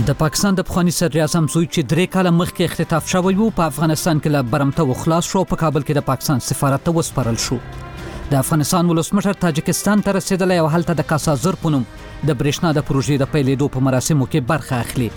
د پاکستان د پخوانی صدر اعظم زوی چې 3 کاله مخکې اختطاف شوی و په افغانستان کې له برمته خلاص شو په کابل کې د پاکستان سفارت ته وسپارل شو. د افغانستان ولسمشر تاجکستان ته رسیدلی او هلته د کاسا زر په نوم د برېښنا د پروژې د پیلېدو په مراسمو کې برخه اخلي.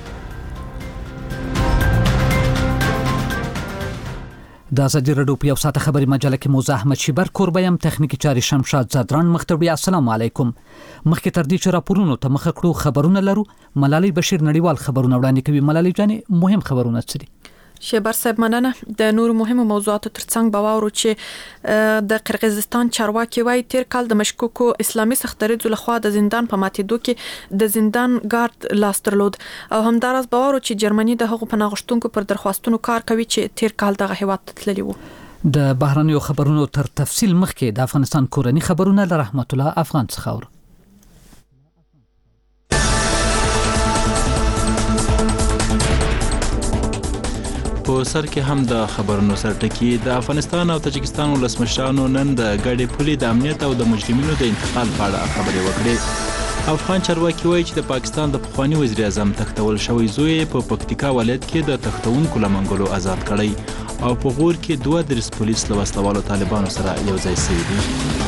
د ازادي راډیو په یو ساعته خبري مجله کې موزه احمد شیبر کوربه یم، تخنیکی چاري شمشاد زادران مختوی. السلام علیکم. مخکې تر دې چې راپورونو ته مخه کړو خبرونه لرو. ملالۍ بشیر نړیوال خبرونه وړاندې کوي. ملالۍ جانې مهم خبرونه څه دي؟ شیبر صاحب مننه. د نور مهمو موضوعاتو ترڅنګ باور چې د قرغیزستان چارواکي وایي تیر کال د مشکوکو اسلامي سختدریځو لخوا د زندان په ماتېدو کې د زندان ګارد لاس درلود او همداراز باور چې جرمني د هغو پناه غوښتونکو پر درخواستونو کار کوي چې تیر کال دغه هیواد ته تللي وو. د بهرنیو خبرونو تر تفصیل مخکې د افغانستان کورنی خبرونه له رحمت الله افغان څخه اورو. په سر کې هم د خبرونو سرټکی د افغانستان او تاجکستان ولسمشرانو نن د ګډې پولې د امنیت او د مجرمینو د انتقال په اړه خبرې وکړې. افغان چارواکي وایي چې د پاکستان د پخوانی وزیر اعظم تختول شوی زوی په پکتیکا ولایت کې د تختونکو له منګولو آزاد کړی او په غور کې 32 پولیس له وسلوالو طالبانو سره یو ځای شوي دي.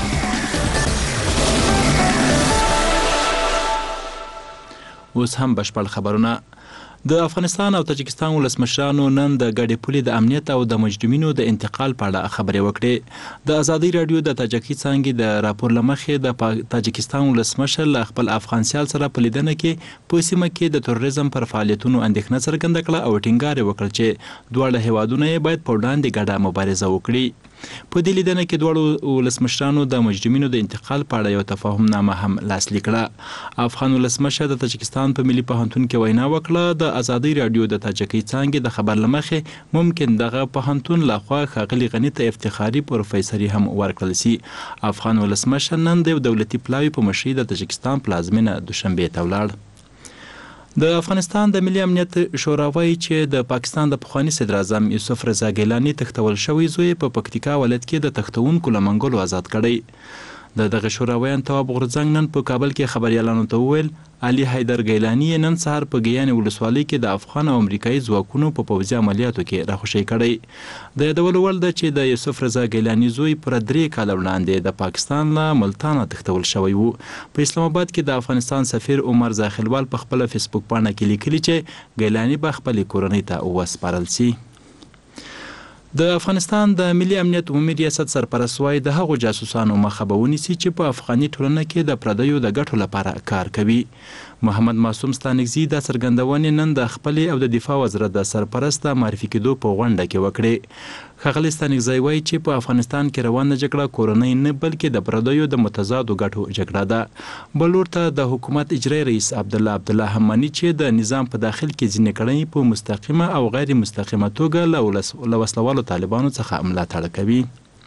اوس هم بشپړ خبرونه. د افغانستان او تاجکستان ولسمشرانو نن د ګډې پولې د امنیت او د مجرمینو د انتقال په اړه خبرې وکړې. د ازادي راډیو د تاجکي څانګې د راپور لمخې د تاجکستان ولسمشر له خپل افغان سیال سره په لیدنه کې په سیمه کې د تروریزم پر فعالیتونو اندېښنه څرګنده کړه او ټینګار وکړ چې دواړه هیوادونه باید په وړاندې ګډه مبارزه وکړي. په دې لیدنه کې دواړو ولسمشرانو د مجرمینو د انتقال په اړه یو تفاهمنامه هم لاسلیک کړه. افغان ولسمشر د تاجکستان په ملي پوهنتون کې وینا وکړه. د ازادي راډیو د تاجکي څانګې د خبر لمخې ممکن دغه پوهنتون لخوا ښاغلي غني ته افتخاري پروفیسوري هم ورکړل شي. افغان ولسمشر نن د دولتي پلاوي په مشرۍ د تاجکستان پلازمینه دوشنبه ته ولاړ. د افغانستان د ملي امنیت شورا وایي چې د پاکستان د پخوانی صدر اعظم یوسف رضا ګیلاني تختول شوی زوی په پکتیکا ولایت کې د تختونکو له منګولو آزاد کړی. دغه شوراویان تواب غورځنګ نن په کابل کې خبريالانو ته وویل علي حیدر ګیلاني نن سهار په ګیانې ولسوالۍ کې د افغان او امریکایي ځواکونو په پوځي عملیاتو کې راخوشي کړی. د یادولو وړ ده چې د یوسف رضا ګیلاني زوی پر 3 کاله وړاندې د پاکستان له ملتانه تختول شوی وو. په اسلام آباد کې د افغانستان سفیر عمر زاخلوال په خپل فیسبوک باندې کې لیکلي چې ګیلاني به خپل کورنۍ ته وسپارل شي. د افغانستان د ملي امنیت عمومي ریاست سرپرست وایي د هغو جاسوسانو مخه به ونیسي چې په افغاني ټولنه کې د پردیو د ګټو لپاره کار کوي. محمد معصوم ستانکزي د څرګندونې نن د خپل او د دفاع وزارت د سرپرست معرفي کېدو په غونډه کې وکړي. ښاغلي ستانکزي وایي چې په افغانستان کې روانه جګړه کورنۍ نه بلکې د پردیو د متضادو ګټو جګړه ده. بل ورته د حکومت اجرایي رئیس عبدالله حماني چې د نظام په داخل کې ځینې کړنې په مستقیمه او غیر مستقیمه توګه له وسلوالو طالبانو څخه ملاتړ کوي.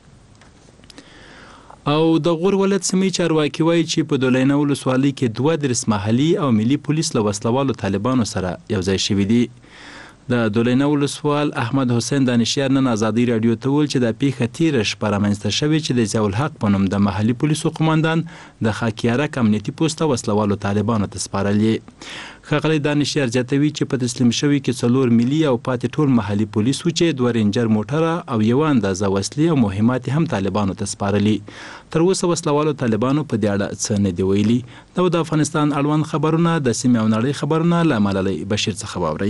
او د غور ولایت سیمې چارواکي وایي چې په دولینه ولسوالۍ کې 32 محلي او ملي پولیس له وسلوالو طالبانو سره یو ځای شوي دي. د دولینه ولسوال احمد حسین دانشیار نن ازادي راډیو ته وویل چې د پیښه تیره شپه رامنځته شوې چې د ضیاء الحق په نوم د محلي پولیسو قماندان د خاکیارک امنیتي پوسټه وسلوالو طالبانو ته سپارلې. ښاغلی دانشیار زیاتوي چې په تسلیم شوي کې 4 ملي او پاتې ټول محلي پولیس و چې 2 رینجر موټره او یو اندازه وسلې او مهمات هم طالبانو ته سپارلي. تر اوسه وسلوالو طالبانو په دې اړه څه نه دی ویلي. دا د افغانستان اړوند خبرونه د سیمې او نړۍ خبرونه له ملالۍ بشیر څخه واورئ.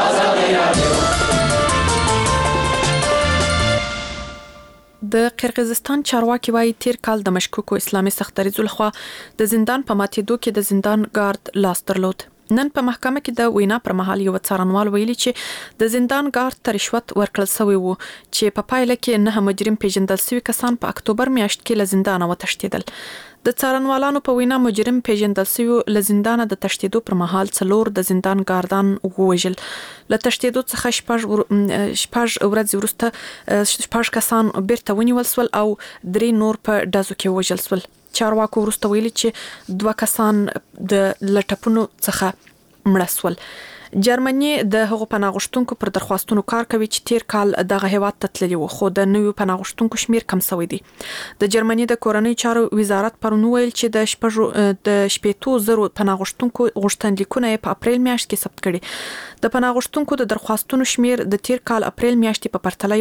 د قرغیزستان چارواکي وایي تیر کال د مشکوکو اسلامي سختدریځو لخوا د زندان په ماتېدو کې د زندان ګارد لاس درلود. نن په محکمه کې د وینا پر مهال یو څارنوال ویلي چې د زندان ګارد ته رشوت ورکړل شوی وو چې په پایله کې 9 مجرم پیژندل شوي کسان په اکتوبر میاشت کې له زندانه وتښتېدل. د څارنوالانو په وینا مجرم پیژندل شوي له زندانه د تښتېدو پر مهال 4 د زندان ګاردان ووژل. له تښتېدو څخه 6 ورځې وروسته 6 کسان بیرته ونیول شول او 3 نور په ډزو کې ووژل شول. چارواکو وروسته ویلي چې 2 کسان د لټپونو څخه مړه شول. جرمني د هغو پناهغښتونکو پر درخواستونو کار کوي چې تیر کال دغه هیواد ته تللي وو، خو د نویو پناهغښتونکو شمیر کم شوی دی. د جرمني د کورنۍ چارو وزارت پرون ویل چې د 8,000 پناهغښتونکو غوښتنلیکونه په اپریل میاشت کې ثبت کړي. د پناهغښتونکو د درخواستونو شمیر د تیر کال اپریل میاشتې په پرتله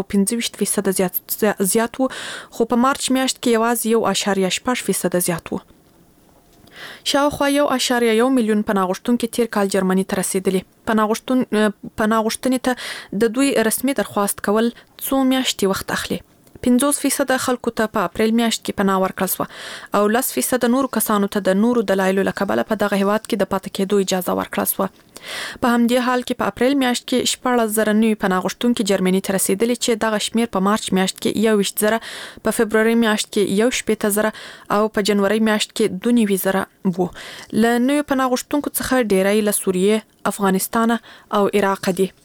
1.25% زیات وو، خو په مارچ میاشت کې یوازې 1.8% زیات وو. شاوخوا 1.1 میلیون پناهغښتونکو تیر کال جرمني ته رسیدلی. پناهغښتنې ته د دوی رسمي درخواست کول څو میاشتې وخت اخلي. 50% خلکو ته په اپریل میاشت کې پناه ورکړل شو او 10% نورو کسانو ته د نورو دلایلو له کبله په دغه هیواد کې د پاتې کېدو اجازه ورکړل شو. په همدې حال کې په اپریل میاشت کې 14,000 نوي پناهغښتونکو جرمني ته رسیدلي چې دغه شمیر په مارچ میاشت کې 21,000، په فبرवरी میاشت کې 18,000 او په جنوري میاشت کې 22,000 وو. له نوي پناهغښتونکو څخه ډیری له سوریه، افغانستان او عراق دي.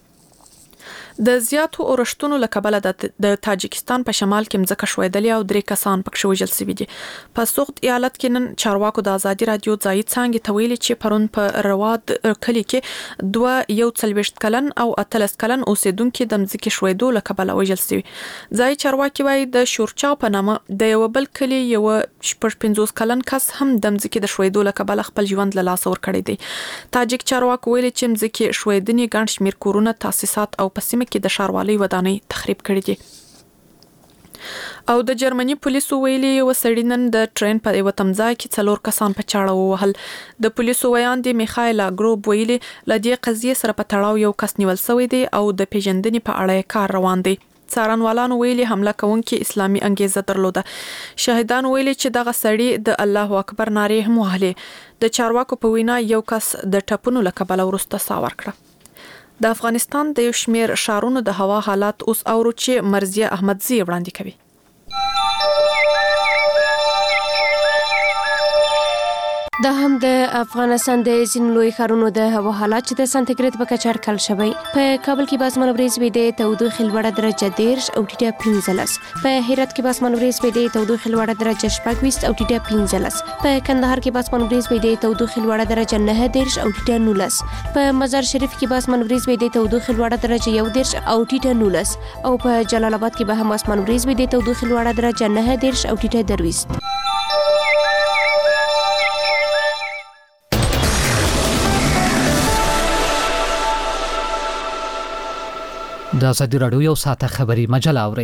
د زیاتو اورښتونو له کبله د تاجکستان په شمال کې مځکه ښویدلې او 3 کسان پکې وژل شوي دي. په سوخت ایالت کې نن چارواکو د ازادي رادیو ځایي څانګې ته ویلي چې پرون په رواد کلی کې 41 کلن او 18 کلن اوسیدونکو د مځکې ښویدو له کبله وژل شوي. ځایي چارواکي وايي د شورچاو په نامه د یو بل کلی یو 50 کلن کس هم د مځکې د ښویدو له کبله خپل ژوند له لاسه ورکړی دی. تاجک چارواکو ویلي چې مځکې ښویدنې ګڼ شمیر کورونه، تاسیسات او په سیمه کې د ښاروالۍ ودانۍ تخریب کړې دي. او د جرمني پولیسو ویلي یو سړی نن د ټرین په یو تمځای کې 4 کسان په چاړه ووهل. د پولیسو ویاندې میخایلا ګروب ویلي لدې قضیه سره په تړاو یو کس نیول شوی دی او د پیژندنې په اړه کار روان دی. څارنوالانو ویلي حمله کوونکي اسلامي انګیزه درلوده. شاهدان ویلي چې دغه سړی د الله اکبر نارې هم وهلې. د چارواکو په وینا یو کس د ټپونو له کبله وروسته ساه ورکړه. د افغانستان د یو شمیر شهرونو د هوا حالات اوس اورو چې مرزیه احمدزی وړاندې کوي. دا هم د افغانستان د ځینو لوی ښارونو د هوا حالات چې د سانتیګریډ په کچه اټکل شوی. په کابل کې به اسمان وریځ وي، د تودوخې لوړه درجه 13 او ټیټه 15. په هرات کې به اسمان وریځ وي، د تودوخې لوړه درجه 24 او ټیټه 15. په کندهار کې به اسمان وریځ وي، د تودوخې لوړه درجه 19 او ټیټه 19. په مزار شریف کې به اسمان وریځ وي، د تودوخې لوړه درجه 11 او ټیټه 19. او په جلال آباد کې به هم اسمان وریځ وي، د تودوخې لوړه درجه 19 او ټیټه 20. د ازادي رادیو یو ساعته خبري مجله اوري.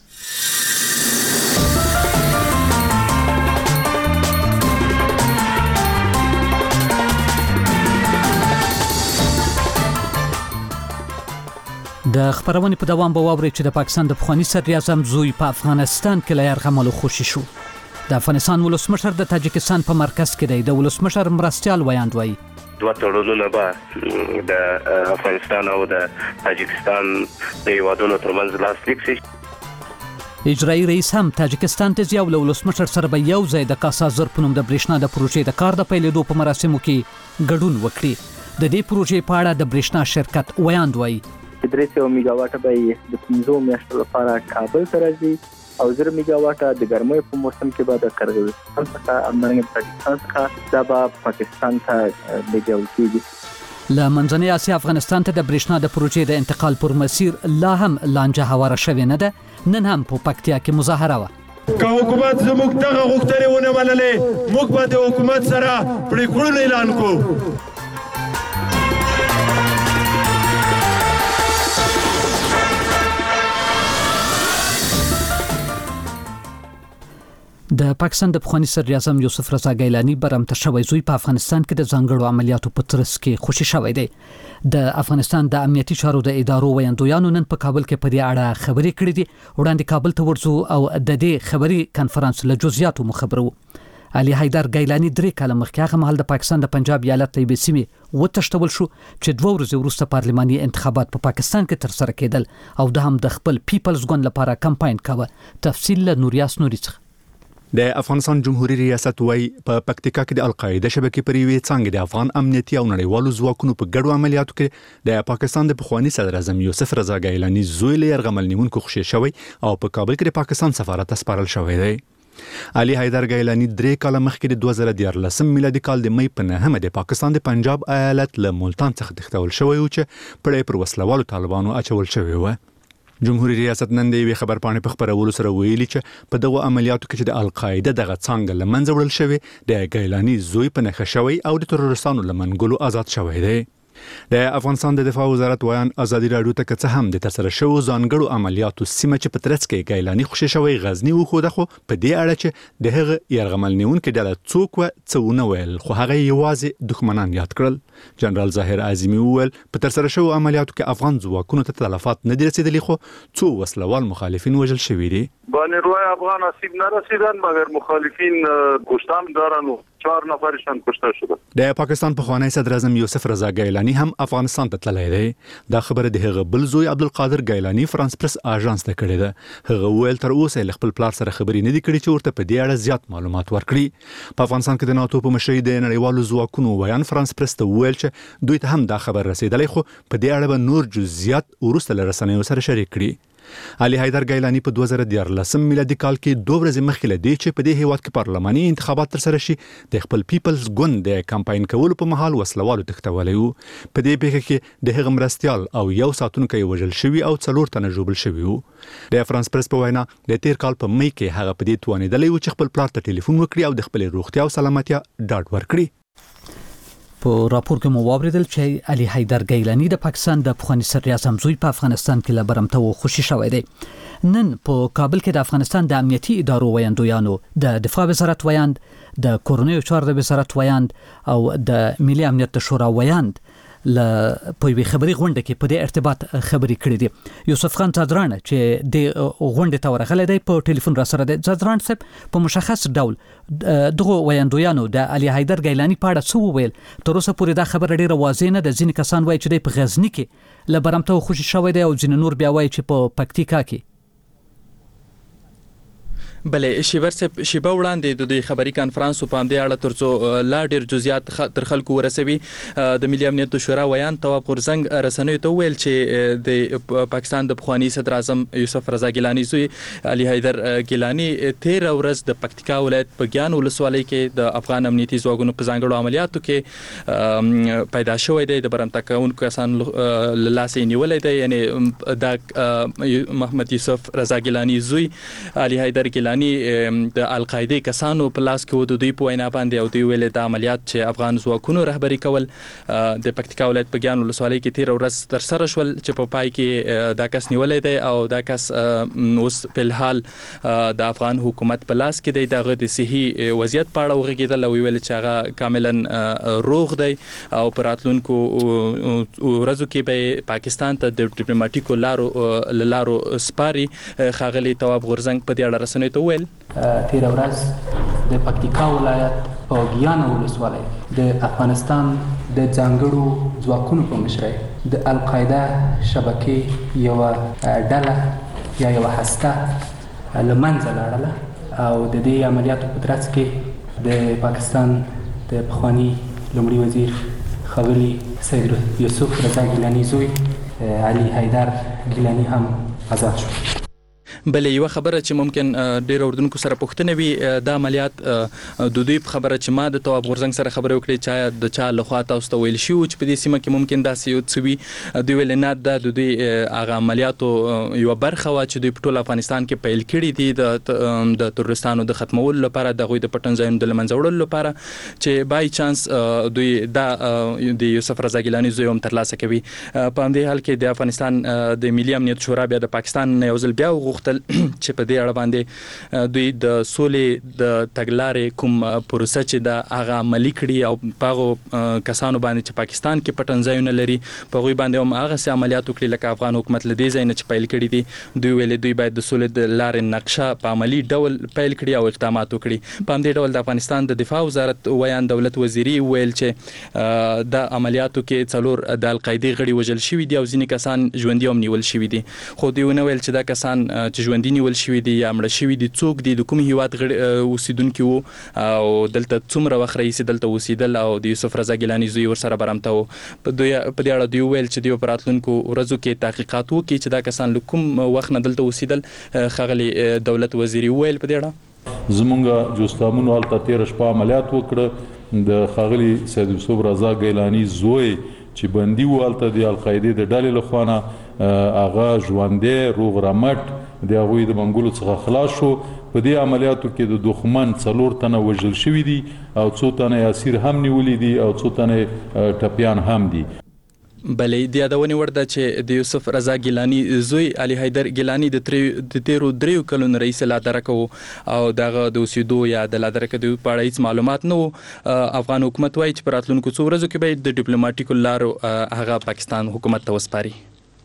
د خبرونې په دوام به واوري چې د پاکستان د پخوانی صدر اعظم زوی په افغانستان کې له یرغملو خوشي شو. د افغانستان ولسمشر د تاجکستان په مرکز کې دی. د ولسمشر مرستیال ویاند وایي دوه تړونونه به د افغانستان او د تاجکستان د هیوادونو ترمنځ لاسلیک شي. اجرایي رئیس هم تاجکستان ته ځي او له ولسمشر سره به یو ځای د کاسا زر په نوم د برېښنا د پروژې د کار د پیلېدو په مراسمو کې ګډون وکړي. د دې پروژې په اړه د برېښنا شرکت ویاند وایي 300 میگا واټه به د 15 میاشتو لپاره کابل ته راځي او 0 میگا واټه د ګرمۍ په موسم کې به د قرغیزستان څخه امنګ پاکستان څخه دا به پاکستان ته لګول کیږي. له منځنۍ اسیا افغانستان ته د برېښنا د پروژې د انتقال پر مسیر لا هم لانجه هواره شوې نه ده. نن هم په پکتیا کې مظاهره وه. که حکومت زموږ دغه غوښتنې ونه منلې، موږ به د حکومت سره پریکړونه اعلان کوو. د پاکستان د پخوانی صدر اعظم یوسف رضا ګیلانی برمته شوی زوی په افغانستان کې د ځانګړو عملیاتو په ترڅ کې خوشي شوی دی. د افغانستان د امنیتي چارو د ادارو ویاندویانو نن په کابل کې په دې اړه خبرې کړې دي. وړاندې کابل ته ورځو او د دې خبري کانفرنس له جزئیاتو مخبرو. علي حیدر ګیلانی 3 کاله مخکې هغه مهال د پاکستان د پنجاب ایالت له سیمې وتښتول شو چې 2 ورځې وروسته پارلماني انتخابات په پاکستان کې ترسره کېدل او د هم د خپل پیپلز ګوند لپاره کمپاین کاوه. تفصیل له نوریاس نوري څخه. د افغانستان جمهوریت ریاست وای په پکتیکا کې د القاعده شبکې پر یوې څنګه د افغان امنیتي او نړیوالو ځواکونو په ګډو عملیاتو کې د پاکستان د پخوانی صدر اعظم یوسف رضا ګیلانی زوی له یرغمل نیونکو خوشي شوی او په کابل کې د پاکستان سفارت سپارل شوی دی. علي حیدر ګیلانی 3 کال مخکې د 2014 میلادي کال د مې په 9 د پاکستان د پنجاب ایالت له ملتان څخه تښتول شوی و چې پړې پر وسلوالو طالبانو اچول شوی و. جمهوریت ریاست نن د یوې خبرپاڼې په خبرولو سره ویلي چې په دغه عملیاتو کې چې د القاعده دغه څانګه له منځه وړل شوی د ګیلانی زوی په نښه شوی او د تروریستانو له منګولو آزاد شوی دی. د افغانستان د دفاع وزارت ویان ازادي راډیو ته که څه هم د ترسره شوو ځانګړو عملیاتو سیمه چې په ترڅ کې ګیلانی خوشی شوی غزنی وښوده، خو په دې اړه چې د هغه یرغمل نیونکي ډله څوک و څه ونه ویل، خو هغه یوازې دښمنان یاد کړل. جنرال ظاهر اعظمي وویل په ترسره شوو عملیاتو کې افغان ځواکونو ته تلفات نه دي رسیدلي، خو څو وسلوال مخالفین وژل شوي دي. با نیروهای افغان آسیب نرسیدن مگر مخالفین کشته دارن و 4 نفرشان کشته شده. د پاکستان پخوانی صدر اعظم یوسف رضا ګیلانی هم افغانستان ته تللی دی. دا خبره د هغه بل زوی عبدالقادر ګیلانی فرانس پریس آژانس ته کړې ده. هغه ویل تر اوسه له خپل پلار سره خبرې نه دي کړې چې ورته په دې اړه زیات معلومات ورکړي. په افغانستان کې د ناتو په مشرۍ د نړیوالو ځواکونو ویان فرانس پریس ته ویل چې دوی ته هم دا خبر رسیدلی، خو په دې اړه به نور جزئیات وروسته له رسنیو سره شریک کړي. علي حیدر ګیلانی په 2014 میلادي کال کې 2 ورځې مخکې له دې چې په دې هیواد کې پارلماني انتخابات ترسره شي د خپل پیپلز ګوند د کمپاین کولو په مهال وسلوالو تښتولی و. په دې پیښه کې د هغه مرستیال او یو ساتونکی وژل شوي او 4 تنه ژوبل شوي وو. د فرانس پریس په وینا د تیر کال په مې کې هغه په دې توانېدلی و چې خپل پلار ته ټلیفون وکړي او د خپلې روغتیا او سلامتیا ډاډ ورکړي. په راپور کې مو واوریدل چې علي حیدر ګیلانی د پاکستان د پخوانی صدر اعظم زوی په افغانستان کې له برمته خوشی شوی دی. نن په کابل کې د افغانستان د امنیتي ادارو ویاندویانو، د دفاع وزارت ویاند، د کورنیو چارو د وزارت ویاند او د ملي امنیت شورا ویاند له په وی خبري غونډه کې په دې ارتباط خبري کړې دي. یوسف خان زادران چې د غونډه ته ورغلی دی په ټلیفون را سره دی. زادران صاحب په مشخص ډول دغه ویاندویانو د علي حیدر ګیلانی په اړه څه وویل؟ تر اوسه پورې دا خبره ډیره واضح نه ده. ځینې کسان وایي چې په غزنی کې له برمته خوشی شوی دی او ځینې نور بیا وایي چې په پکتیکا کې. بلې شیبه وړاندې د دې خبري کانفرنس په همدې اړه ترڅو لا ډیر جزئیات تر خلکو ورسوي، د ملي امنیت شورا ویان تواب غورزنګ رسنیو ته ویل چې د پاکستان د پخوانی صدر اعظم یوسف رضا ګیلانی زوی علي حیدر ګیلانی 13 ورځ د پکتیکا ولایت په ګیان ولسوالۍ کې د افغان امنیتي ځواکونو په ځانګړو عملیاتو کې پیدا شوی دی. د برمته کوونکو کسان له لاسه نیولې دی، یعنی د محمد یوسف رضا ګیلانی زوی علي حیدر ګیلانی د القاعده کسانو په لاس کې و. د دوی په وینا باندې او دوی ویل د عملیات چې افغان ځواکونو رهبری کول د پکتیکا ولایت په ګیان ولسوالۍ کې 13 ورځ تر سره شول چې په پای کې دا کس نیولې دی او دا کس اوس په الحال د افغان حکومت په لاس کې دی. دغه د صحي وضعیت په اړه وغږیدل او ویل چې هغه کاملا روغ دی او پر راتلونکو ورځو کې به پاکستان ته د ډیپلوماټیکو لارو سپاري. خاغلی تواب غورزنګ په دې اړه رسنیو ته ویل 13 ورځ د پکتیکا ولایت په ګیان ولسوالۍ د افغانستان د ځانګړو ځواکونو په مشرۍ د القاعده شبکې یو ډله یا یو هسته لمنځه لاړله او د دې عملیاتو په ترڅ کې د پاکستان د پخوانی لومړي وزیر ښاغلي سید یوسف رضا ګیلانی زوی علي حیدر ګیلانی هم آزاد شو. بلې یو خبره چې ممکن ډیر اردوونکو سره پوښتنه وي، د عملیات د دوی په خبره چې ما د تواب غورزنګ سره خبرې وکړې چې د چا لخوا تاسو ته ویل شي چې په دې سیمه کې ممکن داسې یو څه وي، دوی ویل نه د دوی هغه عملیاتو یو برخه وا چې دوی په ټول افغانستان کې پیل کړي دي د تروریستانو د ختمولو لپاره، د غوي د پټن ځایونو د لمنځه وړلو لپاره، چې بای چانس دوی د یوسف رضا ګیلانی زوی هم ترلاسه کوي. په همدې حال کې د افغانستان د ملي امنیت شورا بیا د پاکستان یو ځل بیا وغوښتل چې په دې اړه باندې دوی د سولې د تګلارې کوم پروسه چې د هغه عملي کړي او په کسانو باندې چې پاکستان کې پټنځایونه لري په غوي باندې هم هغه سه عملیات وکړي لکه افغان حکومت لدی ځای نه چې پیل کړي دي. دوی ویل دوی باید د سولې د لارې نقشه په عملی ډول پیل کړي او اقدامات وکړي. په همدې ډول د افغانستان د دفاع وزارت ویان دولت وزیری ویل چې د عملیاتو کې 4 د القاعده غړي وژل شوی دي او ځینې کسان ژوندۍ هم نیول شوی دي. خو دوی ونه ویل چې دا کسان چې ژوندۍ نیول شوی دي یا مړ شوی دي څوک دي، د کوم هیواد اوسیدونکو وو او دلته څومره وخت رئیس دلته اوسیدل او د یوسف رضا ګیلانی زوی ور سره برمته وو. په دې اړه دوی ویل چې دوی په راتلونکو ورځو کې تحقیقات وکړي چې دا کسان له کوم وخت نه دلته اوسیدل. خغلی دولت وزیری ویل په دې اړه زمونږ جوستامونو هلته تېره شپه عملیات وکړه د ښاغلي سید یوسف رضا ګیلاني زوی چې بندي و هلته د القاعدې د ډلې له خوا نه هغه ژوندی روغ رمټ د هغوی د منګولو څخه خلاص شو. په دې عملیاتو کې د دښمن 4 تنه وژل شوي دي او 2 تنه اسیر هم نیولي دي او 2 تنه ټپیان هم دي. بلې د یادونې وړ ده چې د یوسف رضا ګیلاني زوی علي حیدر ګیلاني د تیرو 3 کلونو رئیس لادرکه او دغه د اوسېدو یا د لادرکه د په اړه هیڅ معلومات نه وو. افغان حکومت وایي چې په راتلونکو څو ورځو کې به د ډیپلوماټیکو لارو هغه پاکستان حکومت ته وسپاري.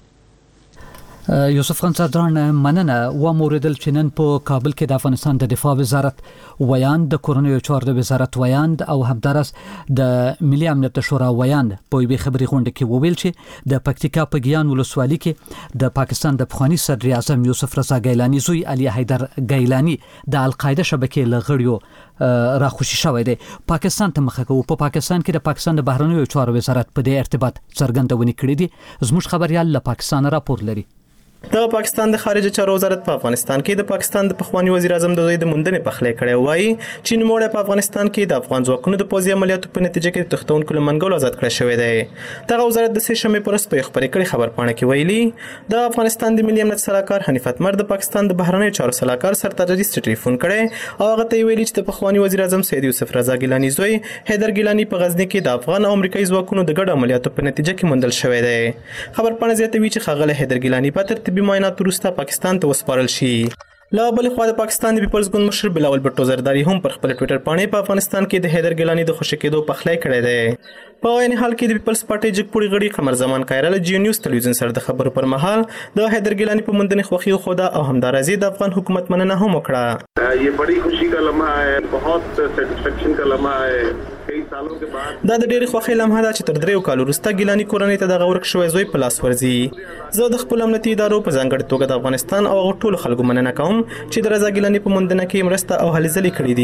یوسف خان صدران مننه و موردل چې نن په کابل کې د افغانستان د دفاع وزارت ویاند د کورنیو چارو وزارت ویاند او همدارس د ملي امنیت شورا ویاند په یوه خبري غونډه کې وویل چې د پکتیکا په ګیان ولسوالۍ کې د پاکستان د پخوانی صدر اعظم یوسف رضا ګیلاني زوی علي حیدر ګیلاني د القاعده شبکې لغړیو راخوشي شوی دی. پاکستان ته مخه کوي. په پاکستان کې د پاکستان د بهرنیو چارو وزارت په دې ارتباط څرګندونې کړې دي. زموږ خبريال له پاکستان راپور لري. د پاکستان د خارجه چارو وزارت په افغانستان کې د پاکستان د پخوانی وزیر اعظم د زوی د موندنې پخلی کړی وایي چې نوموړی په افغانستان کې د افغان ځواکونو د پوځي عملیاتو په نتیجه کې د تښتونکو له منګولو آزاد کړی شوی دی. دغه وزارت د سې شنبې په ورځ په خبرې کړې خبرپاڼه کې ویلي د افغانستان د ملي امنیت سلاکار حنیف اتمر د پاکستان د بهرنیو چارو سلاکار سرتاج عزیز ته ټلیفون کړی او هغه ته ویلي چې د پخوانی وزیر اعظم سید یوسف رضا ګیلاني زوی حیدر ګیلاني په غزنی کې د افغان او امریکایي ځواکونو د ګډ عملیاتو په نتیجه کې موندل شوی دی. خبرپاڼه زیاتوي چې ښاغلی حیدر ګیلاني په ترتیبي معایناتو وروسته پاکستان ته وسپارل شي. لا بل خو د پاکستان د پیپلز ګوند مشر بلاول بټو زرداری هم پر خپل ټوئیټر باندې په افغانستان کې د حیدر ګیلاني د خوشی کېدو پخلی کړی دی. په عین حال کې د پیپلز پارټي جګپوړي غړي قمر زمان کایرل جیو نیوز ټلویزیون سره د خبرو پر مهال د حیدر ګیلاني په موندنې خوښي خوده او همدارازي د افغان حکومت مننه هم وکړه. یہ بڑی خوشی کا لمحہ ہے, بہت سیٹسفیکشن کا لمحہ ہے. دا د ډېرې خوښۍ لمحه ده چې تر 3 کالو وروسته ګیلاني کورنۍ ته دغه ورک شوی زوی په لاس ورځي. زه د خپل امنیتي ادارو په ځانګړې توګه د افغانستان او ټولو خلکو مننه کوم چې د رضا ګیلاني په موندنه کې مرسته او هلې ځلې کړې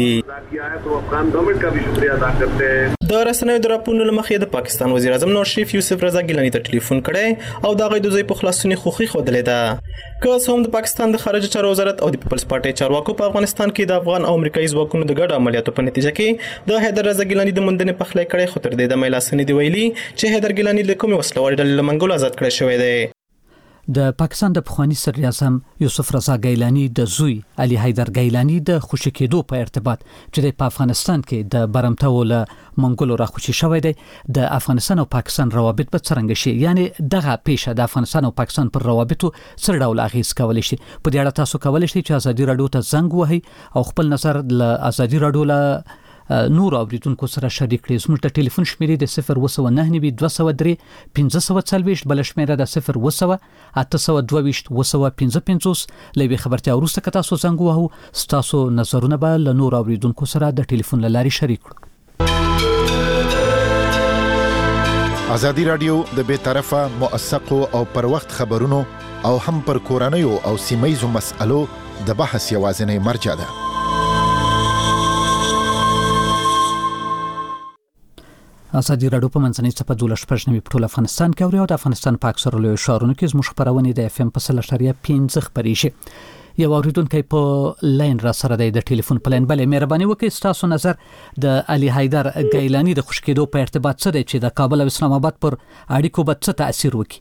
دي. د رسنیو د راپورونو له مخې د پاکستان وزیر اعظم نواز شریف یوسف رضا ګیلاني ته ټلیفون کړی او د هغوی د زوی په خلاصونې خوښي ښودلې ده. که څه هم د پاکستان د خارجه چارو وزارت او د پیپلز پارټي چارواکو په افغانستان کې د افغان او امریکایي ځواکونو د ګډ عملیاتو په نتیجه کې د حیدر رضا ګیلاني د موندنې پخلی کړی, خو تر دې دمه یې لاسنې دي ویلي چې حیدر ګیلاني له کومې وسلوالې ډلې له منګولو آزاد کړی شوی دی. د پاکستان د پخوانی صدر اعظم یوسف رضا ګیلاني د زوی علي حیدر ګیلاني د خوشی کېدو په ارتباط چې په افغانستان کې د برمتو له منګولو راخوشي شوی دی. د افغانستان او پاکستان روابط به څنګه شي, یعنی دغه پیښه د افغانستان او پاکستان پر روابطو څه ډول اغیز کولی شي. په دې اړه تاسو کولی شئ چې ازادي رادیو ته زنګ وهئ او خپل نظر له ازادي رادیو له نور اوریدونکو سره شریک کړئ. زموږ د ټلیفون شمیرې د 0299203 بل شمیره د 02822 لوي خبرتیا وروسته که تاسو زنګ وهو تاسو نظرونه به له نور اوریدونکو سره د ټلیفون له لارې شریک کړو. ازادي رادیو د بے طرفه موثقو او پر وخت خبرونو او هم پر کورنیو او سیمایزو مسألو د بحث یوازینی مرجع ده. ازادي رادیو په منځنۍ صفحه 12 په ټول افغانستان کې او د افغانستان په اکثره لویو ښارونو کې زموږ خبرونه د FM په 0.5 خبريږي. یو اوریدونکو په لاین را سره د ټلیفون په لاین. بلې مهرباني وکړئ تاسو نظر د علي حیدر ګیلاني د خوش کېدو په ارتباط څه دی چې د کابل او اسلام آباد پر اړیکو به څه تاثیر وکړي.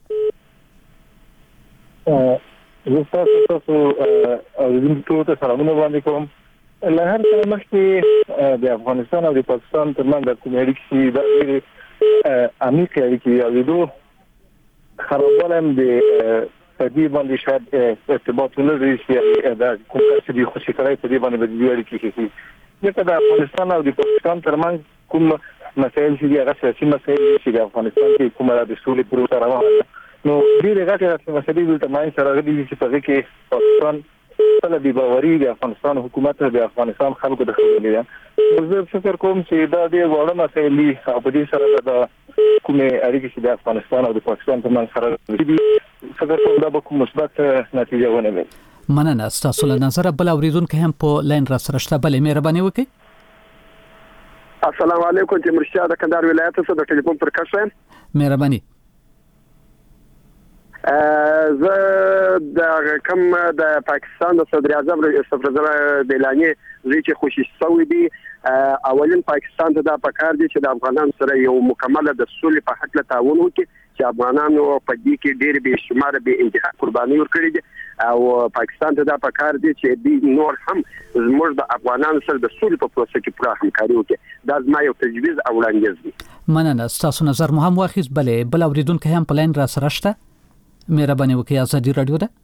تاسو اوریدونکو ته سلامونه وړاندې کوم. له هر څه مخکې د افغانستان او د پاکستان ترمنځ د کومې اړیکې د عمیقې اړیکې او د خرابوالی هم د په دې باندې شاید ارتباط ولري چې د کوم څه د خوشي کړای په دې باندې د دې اړیکې کې ځکه د افغانستان او د پاکستان ترمنځ کوم مسایل چې هغه سیاسي مسایل چې د افغانستان کې کومه د سولې پروسه روانه نو ډېرې غټې مسایل دلته ماین سره غلي چې په دې کې پاکستان په دې باوري د افغانستان حکومت د افغانستان خلکو د خبرې ده. زه فکر کوم چې دا د وړاندې مسایل او په دې سره د کومې اړیکې چې د افغانستان او د پاکستان ترمنځ سره دي فکر کوم دا به کوم مثبت نتیجه ونلري. مننه. تاسو له نظر بل اوریدونکو هم په لاین را سره شته. بلې مهرباني وکړئ. السلام علیکم. تیمورشاه د کندهار ولایت څخه د ټلیفون پر کښه. مهرباني. زه د کوم د پاکستان د صدر اعظم یوسف رضا بیلانی زوی چې خوشی شوی دی اولین پاکستان ته دا پکار دي چې د افغانانو سره یو مکمله د سولې په حق له تعاون وکړي چې افغانانو په دې کې ډېر به شمار به انتها قرباني ورکړي دي او پاکستان ته دا پکار دي چې د نور هم زموږ د افغانانو سره د سولې په پروسه کې پوره همکاري وکړي دا زما یو تجویز او وړاندیز دی. مننه ستاسو نظر مو هم واخیست. بلې بل اوریدونکو هم په لاین را سره شته. مهرباني وکړئ ازادي رادیو ده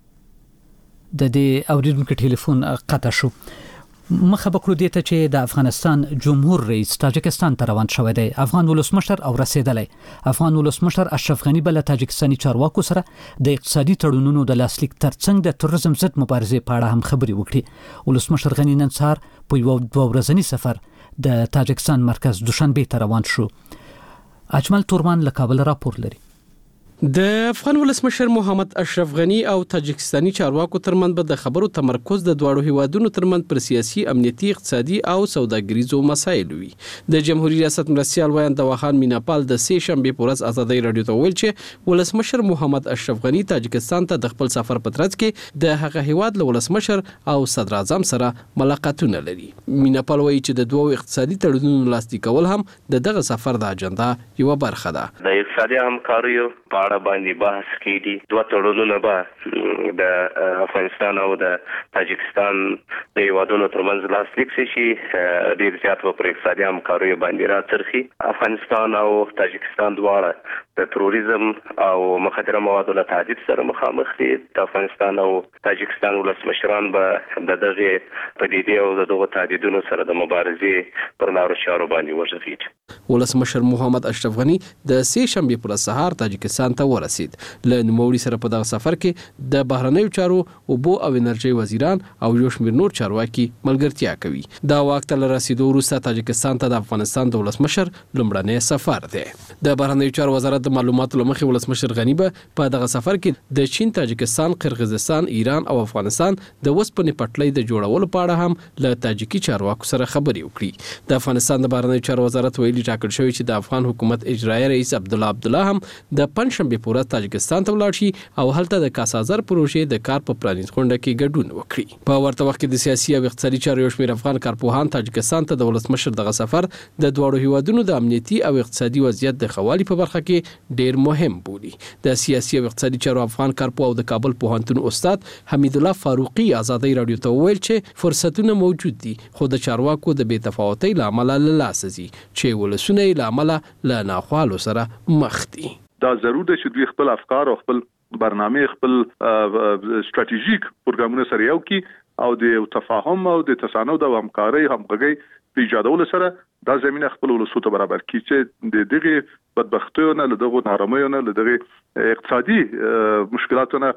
د دې اوریدونکو ټلیفون قطع شو. مخه بکړو دې ته چې د افغانستان جمهور رئیس تاجکستان ته روان شوی دی. افغان ولسمشر او رسیدلی افغان ولسمشر اشرف غنی بل تاجکستاني چارواکو سره د اقتصادي تړونونو د لاسلیک ترڅنګ د تروریزم ضد مبارزې په اړه هم خبرې وکړي. ولسمشر غنی نن سهار په یو 2 ورځنی سفر د تاجکستان مرکز دوشنبه ته روان شو. اجمل تورمان له کابل راپور لري. د افغان ولسمشر محمد اشرف غنی او تاجکستاني چارواکو ترمن به د خبرو تمرکز د دواړو هیوادونو ترمن پر سیاسي، امنیتي، اقتصادي او سوداګریزو مسایلو وي. د جمهوریت ریاست مرستیال ویان دواخان میناپال د سه شنبه په ورځ ازادي رادیو ته ویل چې ولسمشر محمد اشرف غنی تاجکستان ته د خپل سفر په ترڅ کې د هغه هیواد له ولسمشر او صدر اعظم سره ملاقاتونه لري. میناپال وایي چې د دوه اقتصادي تړونونو لاسلیک کول هم دغه سفر د اجنډا یو برخه ده. د اقتصادي همکاریو باندې بحث کیږي. دوه تړونونه به د افغانستان او د تاجکستان د هیوادونو ترمنځ لاسلیک شي. ډیر زیات پر اقتصادي همکاریو باندې راڅرخي. افغانستان او تاجکستان دواړه د تروریزم او مخدره موادو له تهدید سره مخامخ دي. د افغانستان او تاجکستان ولسمشران به د دغه پدیدې او دغه تهدیدونو سره د مبارزې پر لارو چارو باندې وژغېږي. ولسمشر محمد اشرف غنی د سه شنبه پر سهار تاجکستان ته ورسید. له نوموړي سره په دغه سفر کې د بهرنیو چارو او بو او انرژي وزیران او یو شمېر نور چارواکي ملګرتیا کوي. دا وخت له رسیدو وروسته تاجکستان ته د افغانستان د ولسمشر لومړنی سفر دی. د بهرنیو چارو وزارت د معلوماتو لمخې ولسمشر غنی به په دغه سفر کې د چین، تاجکستان، قرغیزستان، ایران او افغانستان د وسپنې پټلۍ د جوړولو په اړه هم له تاجیکي چارواکو سره خبرې وکړي. د افغانستان د بهرنیو چارو وزارت ویلي ټاکل شوی چې د افغان حکومت اجرایي رئیس عبدالله هم د پنځشنبه په ورځ تاجکستان ته ولاړ شي او هلته د کاسازر پروژې د کار په پرانیز غونډه کې ګډون وکړي. په ورته وخت کې د سیاسي او اقتصادي چارو یو شمېر افغان کارپوهان تاجکستان ته د ولسمشر دغه سفر د دواړو هیوادونو د امنیتي او اقتصادي وضعیت د خوالي په برخه کې ډیر مهم بولي. د سیاسي او اقتصادي چارو افغان کارپوه او د کابل پوهنتون استاد حمید الله فاروقي ازادي رادیو ته ویل چې فرصتونه موجود دي خو د چارواکو د بې تفاوتۍ لامل له لاسه ځي چې ولسونه یې لامل له ناخوالو سره مخ دي. دا ضرور ده چې دوی خپل افکار او خپل برنامه خپل استراتیژیک پروګرامونه سره یو کی او د تفاهم او د تصانود او همکارۍ همغږي په ایجادولو سره دا زمينه خپل ولسو ته برابر کی چې د دغه بدبختیونه له دغه نارامیونه له دغه اقتصادي مشکلاتونه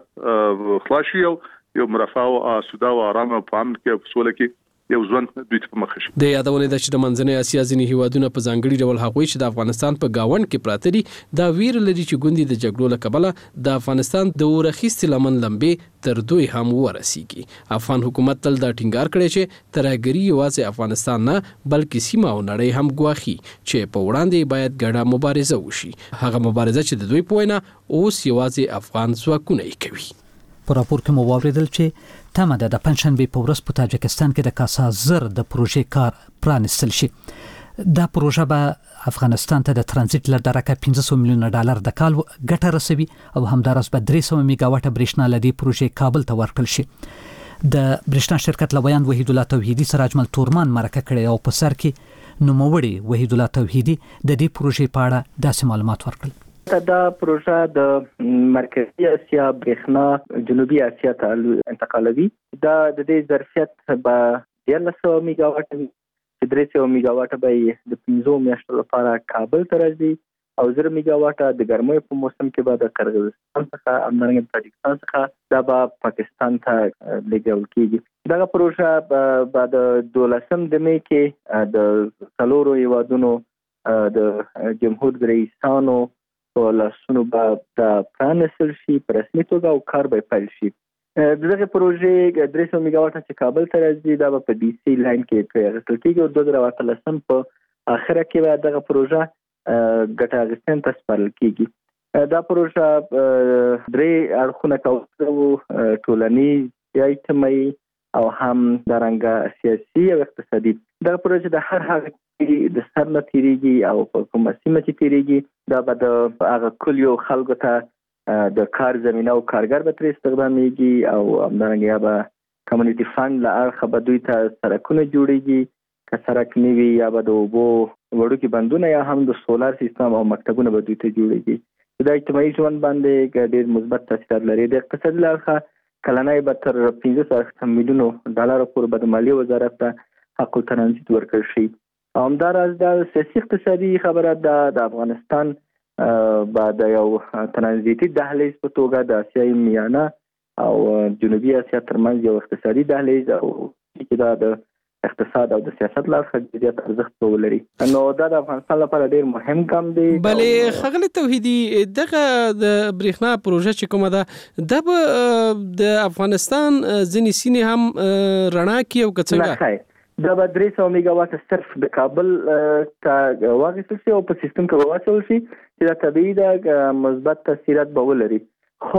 خلاصي او یو مرفع او اسوده او آرام په امن کې په سوله کې یو ځوان دوی ته مخ شي. د یادونه د چې د منځنۍ اسیا ځینې هیوادونه په ځانګړي ډول هغوی چې د افغانستان په گاوند کې پراته دي دا ویر لري چې ګوندې د جګړو له کبله د افغانستان د ورخیست لمن لمبې تر دوی هم ورسیږي. افغان حکومت تل دا ټینګار کړی چې ترهګري یوازې افغانستان نه بلکې سیمه او نړۍ هم ګواخي چې په وړاندې باید ګډه مبارزه وشي. هغه مبارزه چې د دوی په وینا اوس یوازې افغان ځواکونه یې کوي. په راپور کې مو واوریدل چې تمه ده د پنځشنبه په ورځ په تاجکستان کې د کاسازر د پروژې کار پرانستل شي. دا پروژه به افغانستان ته د ترانزیت له درکه 500 میلیون ډالر د کال ګټه رسوي او همدارس به 300 میگاواټه برېښنا لدی پروژې کابل ته ورکړل شي. د برېښنا شرکت لویان وحید الله توحیدی سره اجمل تورمان مرکه کړي او په سر کې نوموړي وحید الله توحیدی د دې پروژې په اړه داسې معلومات ورکړل. دا پروژه د مرکزی اسیا برېښنا جنوبي اسیا ته انتقالوي. دا د دې ظرفیت به 1300 میگاواټ وي چې 300 میگاواټ به د 15 میاشتو لپاره کابل ته راځي او 0 میگاواټ د ګرمۍ په موسم کې به د قرغیزستان څخه همدارنګه تاجکستان څخه دا به پاکستان ته لېږل کېږي. دا پروژه به د 12 د مې کې د څلورو هیوادونو د جمهور رئیسانو په لاسونو به د پرانستل شي په رسمي توګه او کار به پیل شي. دغه پروژې 300 میگاواټ چې کابل ته راځي دا به په ډي سي لاین کې پرې اخیستل کېږي او 2013 په اخره کې به دغه پروژه ګټه اخیستنې ته سپارل کېږي. دا پروژه درې اړخونه کوي، ټولنیز، اجتماعي او هم درنګه سیاسي او اقتصادي. دا پروژه د هر هغه د سر نه تیریږي او په کومه سیمه چې تیریږي دا به د هغه کلیو خلکو ته د کار زمینه او کارګر به ترې استخدامیږي او همدارنګه به کمیونټي فند له اړخه به دوی ته سړکونه جوړیږي، که سړک نه وي یا به د اوبو وړوکي بندونه یا هم د سولار سیستم او مکتبونه به دوی ته جوړیږي. دا اجتماعي ژوند باندې ډېر مثبت تاثیرات لري. د اقتصادي له اړخه کلنۍ به تر 15 میلیونو ډالر پورې به د مالیې وزارت ته حق الترانزیت ورکړل شي. همداراز د سیاسي اقتصادي خبره د افغانستان بعد یو ترانزیتي دهلیز په توګه د اسیای میانه او جنوبي اسیا ترمنځ یو اقتصادي دهلیز او چې دا د اقتصاد او د سیاست لپاره زیات ارزښت ولري. نو دا د افغانستان لپاره ډیر مهم ګام دی. بلې خغلی توحیدي دغه د برېښنا پروژه چې کومه ده د افغانستان ځینې سیمې هم رڼا کی او څنګه دا به 300 میگا واټ صرف د کابل ته واغستل شي او په سیستم کې واچول شي چې دا طبيعي د مثبت تاثیرات به ولري. خو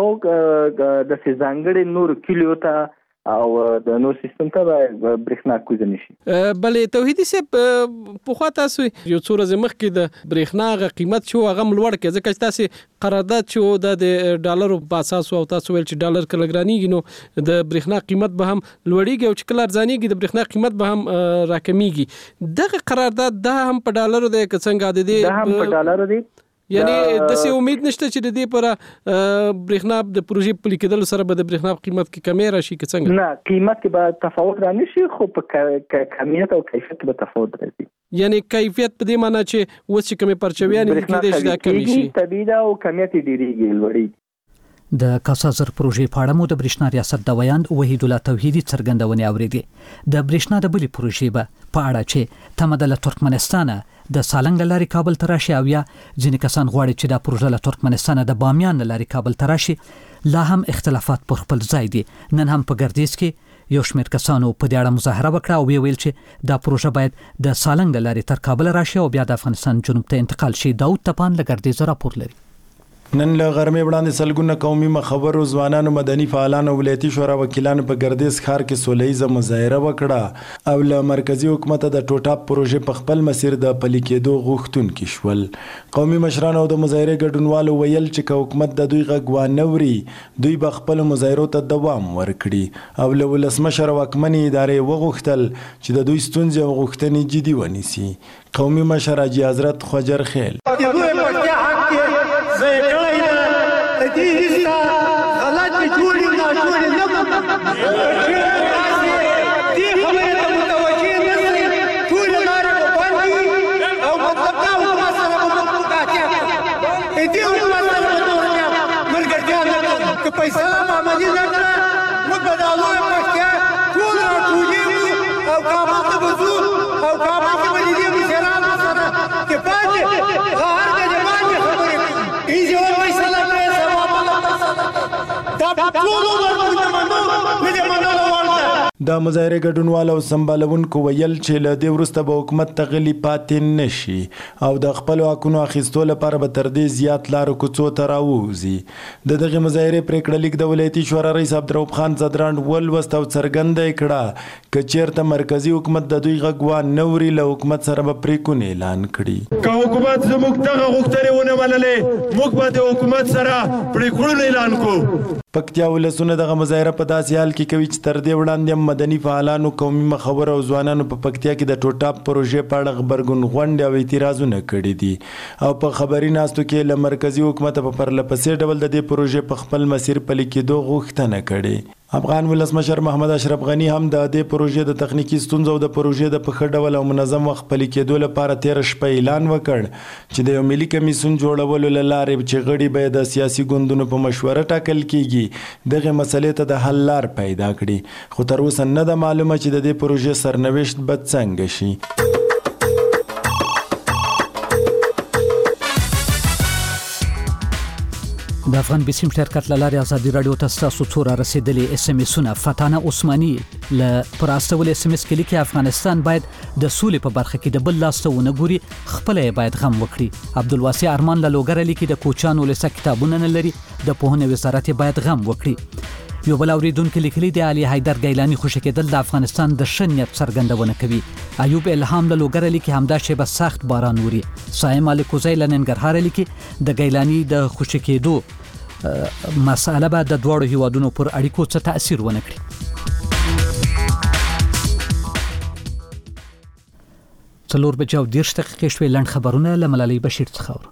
د ځانګړي نور کلیو ته او د نور سیستم ته برېښنا کوزه نشي. بلې توحیدي صاحب په خوا تاسو یو څو ورځې مخکې د برېښنا غ قیمت شو هغه لوړ کې ځکه چې تاسو قرارداد شو د ډالرو په اساس او تاسو ویل چې ډالر کله ګرانیږي نو د برېښنا قیمت به هم لوړیږي او چې کله ارزانیږي د برېښنا قیمت به هم راکمیږي. دغه قرارداد ده هم په ډالرو دی که څنګه د دې هم په ډالرو دی؟ یعنی د څه امید نشته چې د دې پر برېښنا د پروژې په لیکدل سره به د برېښنا قیمت کې کمی راشي که څنګه؟ نه، قیمت کې به تفاوت رانشي خو په کمیت او کیفیت به تفاوت راځي. یعنی کیفیت په دې معنی چې اوس چې کمی پرچویان کې د شدا کمی شي طبيعي دا او کمیت ډیریږي لوړي. د کاسازر پروژې په اړه مو د برېښنا ریاست د ویاند وحید الله توحیدي څرګندونې اوریدي. د برېښنا د بلې پروژې په اړه چې تمدل ترکمنستان د سالنګ لاري کابل تراشي او یا ځینې کسان غواړي چې دا پروژه له ترکمنستان د بامیان لاري کابل تراشي، لا هم اختلافات پر خپل ځای دي. نن هم په ګردیز کې یو شمېر کسانو په دې اړه مظاهره وکړه او ویل چې دا پروژه باید د سالنګ لاري تر کابل راشي او بیا د افغانستان جنوب ته انتقال شي. داود تپان له ګردیز راپور لري. نن له غرمې وړاندې سلګونه قومي مخبرو ځوانانو مدني فعالانو ولایتي شورا وکیلانو په ګردیز ښار کې سولهیزه مظاهره وکړه او له مرکزی حکومت د ټوټاپ پروژې په خپل مسیر د پلي کېدو غوښتونکي شول. قومي مشرانو د مظاهرې ګډونوالو ویل چې حکومت د دوی غږ وانوري دوی به خپل مظاهرو ته دوام ورکړي او له ولسمشر واکمنې ادارې وغوښتل چې د دوی ستونزې او غوښتنې جدي ونیسي. قومي مشر حاجي حضرت خواجر خیل د مظاهرې ګډونوالو او سمبالونکو ویل چې له دې وروسته به حکومت ته غلي پاتې نشي او د خپلو حقونو اخیستو لپاره به تر دې زیات لارو کوڅو ته راووځي. د دغې مظاهرې پرېکړه لیک د ولایتي شورا رئیس عبدالرؤف خان ځدراڼ ولوست او څرګنده یې کړه که چېرته مرکزي حکومت د دوی غږ وانوري له حکومت سره به پرېکون اعلان کړي. که حکومت زموږ دغه غوښتنې ونه منلې موږ به د حکومت سره پرېکړون اعلان کړو. پکتیا ولسونه دغه مظاهره په داسې حال کې کوي چې تر دې وړاندې مدني فعالانو قومي مخور او ځوانانو په پکتیا کې د ټوټاپ پروژې په اړه غبرګون غونډې او اعتراضونه کړي دي او په خبري ناستو کې له مرکزی حکومت په پرلپسې ډول د دې پروژې په خپل مسیر پلي کېدو غوښتنه کړې. افغان ولسمشر محمد اشرف غنی هم د دې پروژې د تخنیکی ستونزو او د پروژې د په ښه ډول او منظم وخت پلي کېدو لپاره 13 شپه اعلان وکړ چې د یو ملي کمیسیون جوړولو لپاره چې غړي به د سیاسي ګوندونو په مشوره ټاکل کیږي دغه مسلې ته د حل لار پیدا کړي. خو تر اوسه نه ده معلومه چې د دې پروژې سرنوشت به څنګه شي. د افغان بسیم شرکت لاري ازادي رادیو ته تاسو څو را رسیدلې اس ام اسونه فتانه عثماني ل پراستول اس ام اس کې لیکي افغانستان باید د سولې په برخه کې د بل لاستونه ګوري خپل باید غم وکړي عبدالواسع ارمان له لوګر لیکي د کوچانو له کتابونه نه لري د پوهنې وزارت باید غم وکړي یو بل اوریدونکو لیکلي دی علي حیدر ګیلانی خوشی کېدل د افغانستان د شنیت څرګندونه کوي ایوب الهام له لوګر لیکي همدا شی به سخت باران ووري صایم مالکوزی لننګرهار لیکي د ګیلانی د خوشی کېدو مساله به د دوړو هیوادونو پر اړیکو څه تاثیر ونه کړي څلور بجو 10 دقیقې شوي لنډ خبرونه له ملالۍ بشیر څخه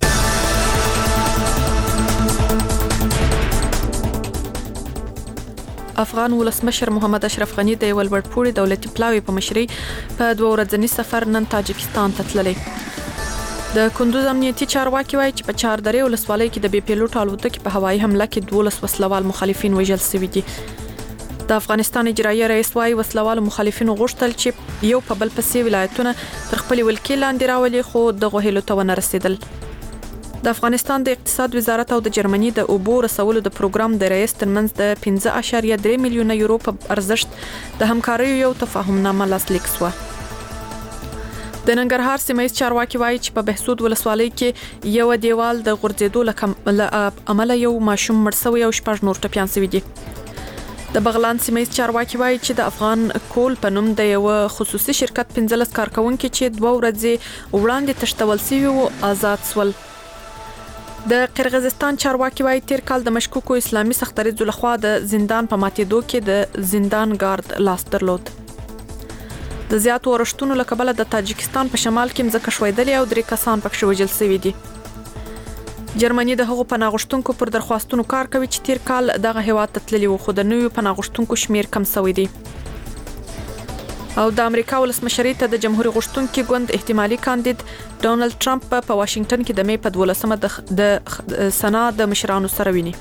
افغان ولسمشر محمد اشرف غنی د ولورپوري دولتي پلاوی په مشرۍ په 2 ورځنی سفر نن تاجکستان ته تللی د کندوز امنیتي چارواکي وایي چې په 4 درې ولسوالۍ کې د بي پیلوټ الوتکې په هوایي حمله کې 12 وسلوال مخالفین وژل شوي دي د افغانستان اجرایي رئیس وایي وسلوال مخالفین غوښتل چې یو په بل پسې ولایتونه تر خپل ولکې لاندې راولي خو دغه هیلو ته ونه رسیدل د افغانستان د اقتصاد وزارت او د جرمني د اوبو رسولو د پروګرام د رئیس ترمنځ د 15.3 میلیونه یورو په ارزښت د همکارۍ یو تفاهمنامه لاسلیک شوه د ننګرهار سیمه چارواکي وایي چې په بهسود ولسوالۍ کې یو دیوال د غورځېدو له عمله یو ماشوم مړ شوی او شپږ نور ټپيان شوي دي د بغلان سیمه چارواکي وایي چې د افغان کول په نوم د یو خصوصي شرکت 15 کارکونکو چې 2 ورځې وړاندې تشتول شوی او آزاد شول د قرغیزستان چارواکي وایي تیر کال د مشکوکو اسلامي سختریزو لخوا د زندان په ماتېدو کې د زندان ګارد لاس درلود د زیاتو ورښتونو له کبله د تاجکستان په شمال کې مځکه ښویدلې او 3 کسان پکې وژل شوي دي جرمني د هغو پناه غوښتونکو پر درخواستونو کار کوي چې تیر کال دغه هیواد ته تللي وو خو د نویو پناه غوښتونکو شمیر کم شوی دی او د امریکا ولسمشرۍ ته د جمهوریت غوښتونکو ګوند احتمالي کاندید ډونالد ټرمپ په واشنگټن کې د می په 12مه د سنا د مشرانو سره ویني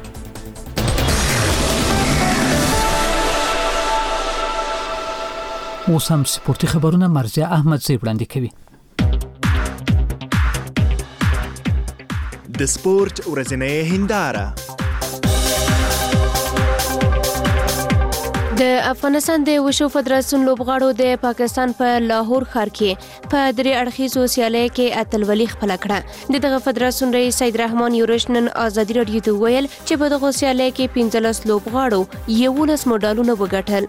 اوس هم سپورتي خبرونه مرزیه احمد زی وړاندې کوي د سپورت ورځنۍ هنداره د افغانستان د وشو فدراسیون لوبغاړو د پاکستان په لاهور ښار کې په درې اړخیزو سیالۍ کې اتلولي خپل کړه دغه فدراسیون رئیس سید رحمان یورش نن ازادي رادیو ته ویل چې په دغه سیالۍ کې 15 لوبغاړو 11 مډالونه وګټل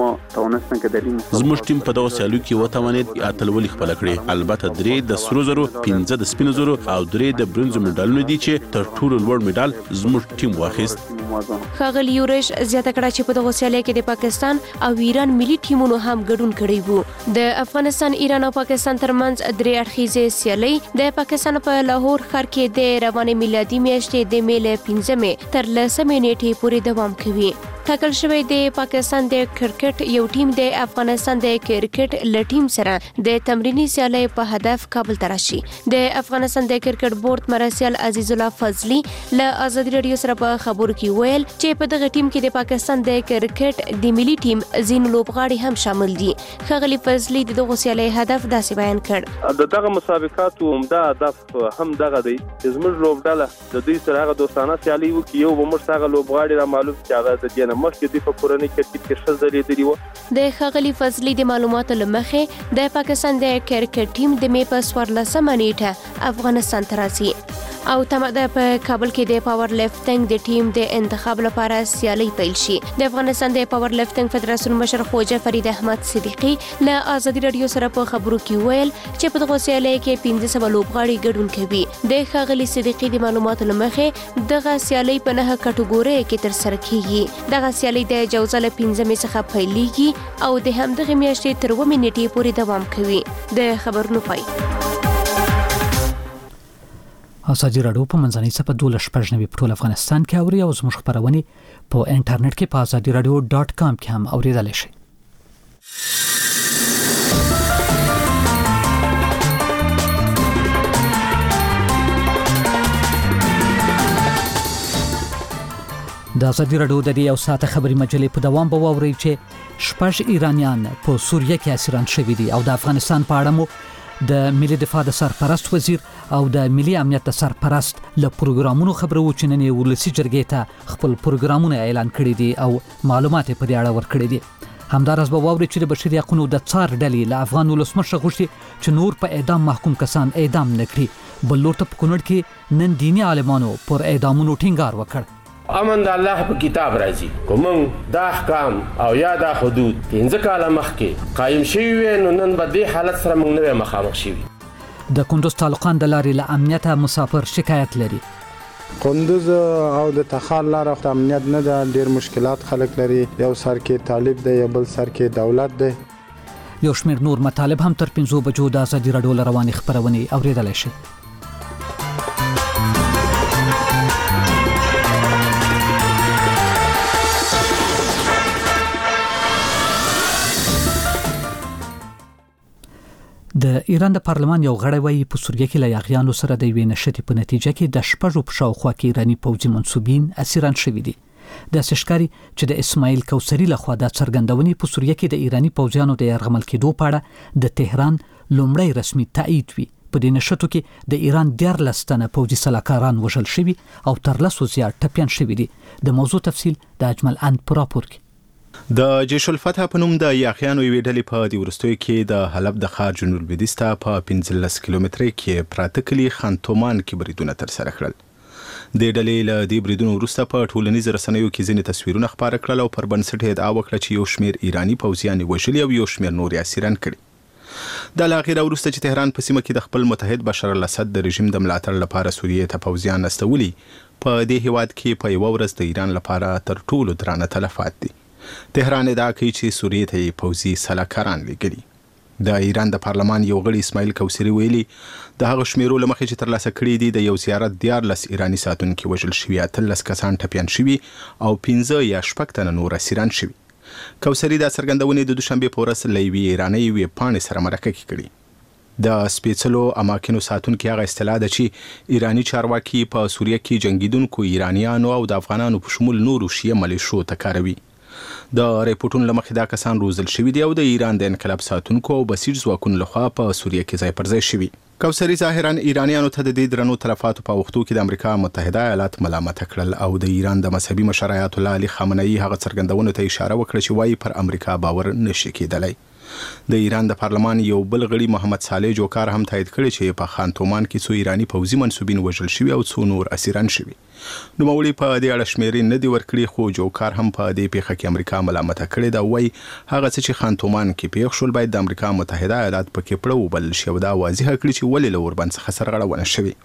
زموږ ټیم په دغه سیالیو کې وتوانید اتلولي خپل کړي البته درې د سرو زرو 15 د سپینو زرو او درې د برونز مډالونه دي چې تر ټولو لوړ مډال زموږ ټیم واخیست خاغلی یورش زیاته کړه چې په دغه سیالۍ کې د پاکستان او ایران ملي ټیمونو هم ګډون کړی وو د افغانستان ایران او پاکستان ترمنځ درې اړخیزه سیالۍ د پاکستان په لاهور ښار کې د روانې میلادي میاشتې د میله 15 تر 10 نیټې پورې دوام کوي ټاکل شوی د پاکستان د کرکټ یو ټیم د افغانستان د کرکټ لټیم سره د تمرینی سیالۍ په هدف کابل ته راشي د افغانستان د کرکټ بورډ مرسیال عزیز الله فضلی له ازادي رادیو سره په خبرو کې ویل چې په دغه ټیم کې د پاکستان د کرکټ د ملي ټیم زین لوبغاړي هم شامل دي خغلی فضلی دغه سیالۍ هدف داسې بیان کړ د دغه مسابقاتو عمده هدف هم دغه دی چې زموږ لوبډاله د دوی سره هغه دوستانه سیالۍ وکړي یو به موږ هغه لوبغاړي را معلوم چې هغه د دې مخکې د کورنۍ کرکټ کې شزلې دی و د خغلی فضلی د معلوماتو لمخې د پاکستان د کرکټ ټیم د می په 14 نیټه افغانستان ته راځي او تمده په کابل کې د پاور لفټینګ د ټیم د انتخاب لپاره سیالي پیل شي د افغانستان د پاور لفټینګ فدراسیون مشر خوجه فرید احمد صدیقی له ازادي رادیو سره په خبرو کې ویل چې په دغه سیالي کې 15 لوبغاړي ګډون کوي د خغلی صدیقی د معلوماتو لمخې دغه سیالي په 9 کټګوري کې تر سره کیږي دغه سیالي د جوزل 15 څخه پیلېږي او د همدغه میاشتې تر 2 نیټې پورې دوام کوي د خبرونو پای ازادي رادیو په منځنۍ صفحه 12 په ټول افغانستان کې اوري او زموږ خبرونه په انټرنیټ کې په azadiradio.com کې هم اوریدلای شئ د ازادي رادیو د یو ساعت خبري مجلې په دوام به ووري چې شپږ ایرانیان په سوریه کې اسیران شوي دي او د افغانستان په اړه مو د ملي دفاع د سرپرست وزیر او د ملي امنیت د سرپرست له پروګرامونو خبرو چې نن ولسی جرګې ته خپل پروګرامونه اعلان کړي دي او معلومات په دې اړه ورکړي دي. همدارس به واوري چې د بشري حقوقو د څار ډلې له افغان ولسمشر غوښتي چې نور په اعدام محکوم کسان اعدام نکړي. بل لور ته په کونړ کې نن دیني عالمانو پر اعدامونو ټینګار وکړ. امن د الله په کتاب راځي کوم دا احکام او یا دا حدود 15 کاله مخکې قائم شوي نو نن به دې حالت سره موږ نه مخامخ شوي. د کندوز تعلقان د لارې له امنیته مسافر شکایت لري. کندوز او د تخار لاره د امنیت نه ده، ډیر مشکلات خلک لري. یو سر کې طالب دی، بل سر کې دولت دی. یو شمېر نور مطالب هم تر 5 بجو د ازادي راډیو له روانې خپرونې اوریدلای شئ. د ایران د پارلمان یو غړی وایي په سوریه کې له یاغیانو سره د یوې نښتې په نتیجه کې د شپږو په شاوخوا کې ایراني پوځي منسوبین اسیران شوي دي. داسې ښکاري چې د اسماعیل کوثري لخوا دا څرګندونې په سوریه کې د ایراني پوځیانو د یرغمل کېدو په اړه د تهران لومړی رسمي تایید وي. په دې نښتو کې د ایران 14 تنه پوځي سلاکاران وژل شوي او تر 10 زیات ټپیان شوي دي. د موضوع تفصیل د اجمل اند په راپور کې. د جيش الفتح په نوم د یاغیانو یوې ډلې په دې وروستیو کې د حلب د ښار جنوب لویدیځ ته په 15 کیلومترۍ کې پراته کلي خانتومان کې بریدونه ترسره کړل. د ډلې له دې بریدونو وروسته په ټولنیزو رسنیو کې ځینې تصویرونه خپاره کړل او پر بنسټ ادعا وکړه چې یو شمېر ایراني پوځیان وژلي او یو شمېر نور اسیران کړي. د لاغیر وروسته چې تهران په سیمه کې د خپل متحد بشار الاسد د رژیم د ملاتړ لپاره سوریې ته پوځیان استولي، په دې هیواد کې په یو ورځ د ایران لپاره تر ټولو درانه تلفات دي. تهران ادعا کوي چې سوریې ته پوځي سلاکاران لګلي. د ایران د پارلمان یو غړي اسماعیل کوثري ویلي د هغه شمیرو لمخې چې ترلاسه کړي دي د یو زیارت 14 ایراني ساتونکي وژل شوي، 13 کسان ټپیان شوي او 15 یا 6 تنه نور اسیران شوي. کوثري دا څرګندونې د دوشنبه په ورځ له یوې ایراني ویبپاڼې سره مرکه کړې. د سپېڅلو اماکنو ساتونکي هغه اصطلاح ده چې ایراني چارواکي په سوریه کې جنگیدونکو ایرانیانو او د افغانانو په شمول نورو شیعه ملیشو ته کاروي. د ریپورتونو لمخې دا کسان روزل شوي دي او د ایران د انقلاب ساتونکو او بسیج ځواکونو لخوا په سوریه کې ځای پر ځای شوي. کوثري ظاهرا ایرانیانو ته د دې درنو تلفاتو په وختو کې د امریکا متحده ایالات ملامت کړل او د ایران د مذهبي مشر آیت الله علي خامنه‌ای هغه څرګندونو ته اشاره وکړه چې وايي پر امریکا باور نشي کېدلی. د ایران د پارلمان یو بل غړي محمد صالح جوکار هم تایید کړی چې په خانتومان کې څو ایراني پوځي منسوبین وژل شوي او څو نور اسیران شوي. نوموړي په دې اړه شمیرې نه دي ورکړي، خو جوکار هم په دې پیښه کې امریکا ملامت کړې ده. وایي هغه څه چې خانتومان کې پیښ شول باید د امریکا متحده ایالات پکې پړه وبلل شي او دا واضح کړي چې ولې له اوربند څخه سرغړونه شوې.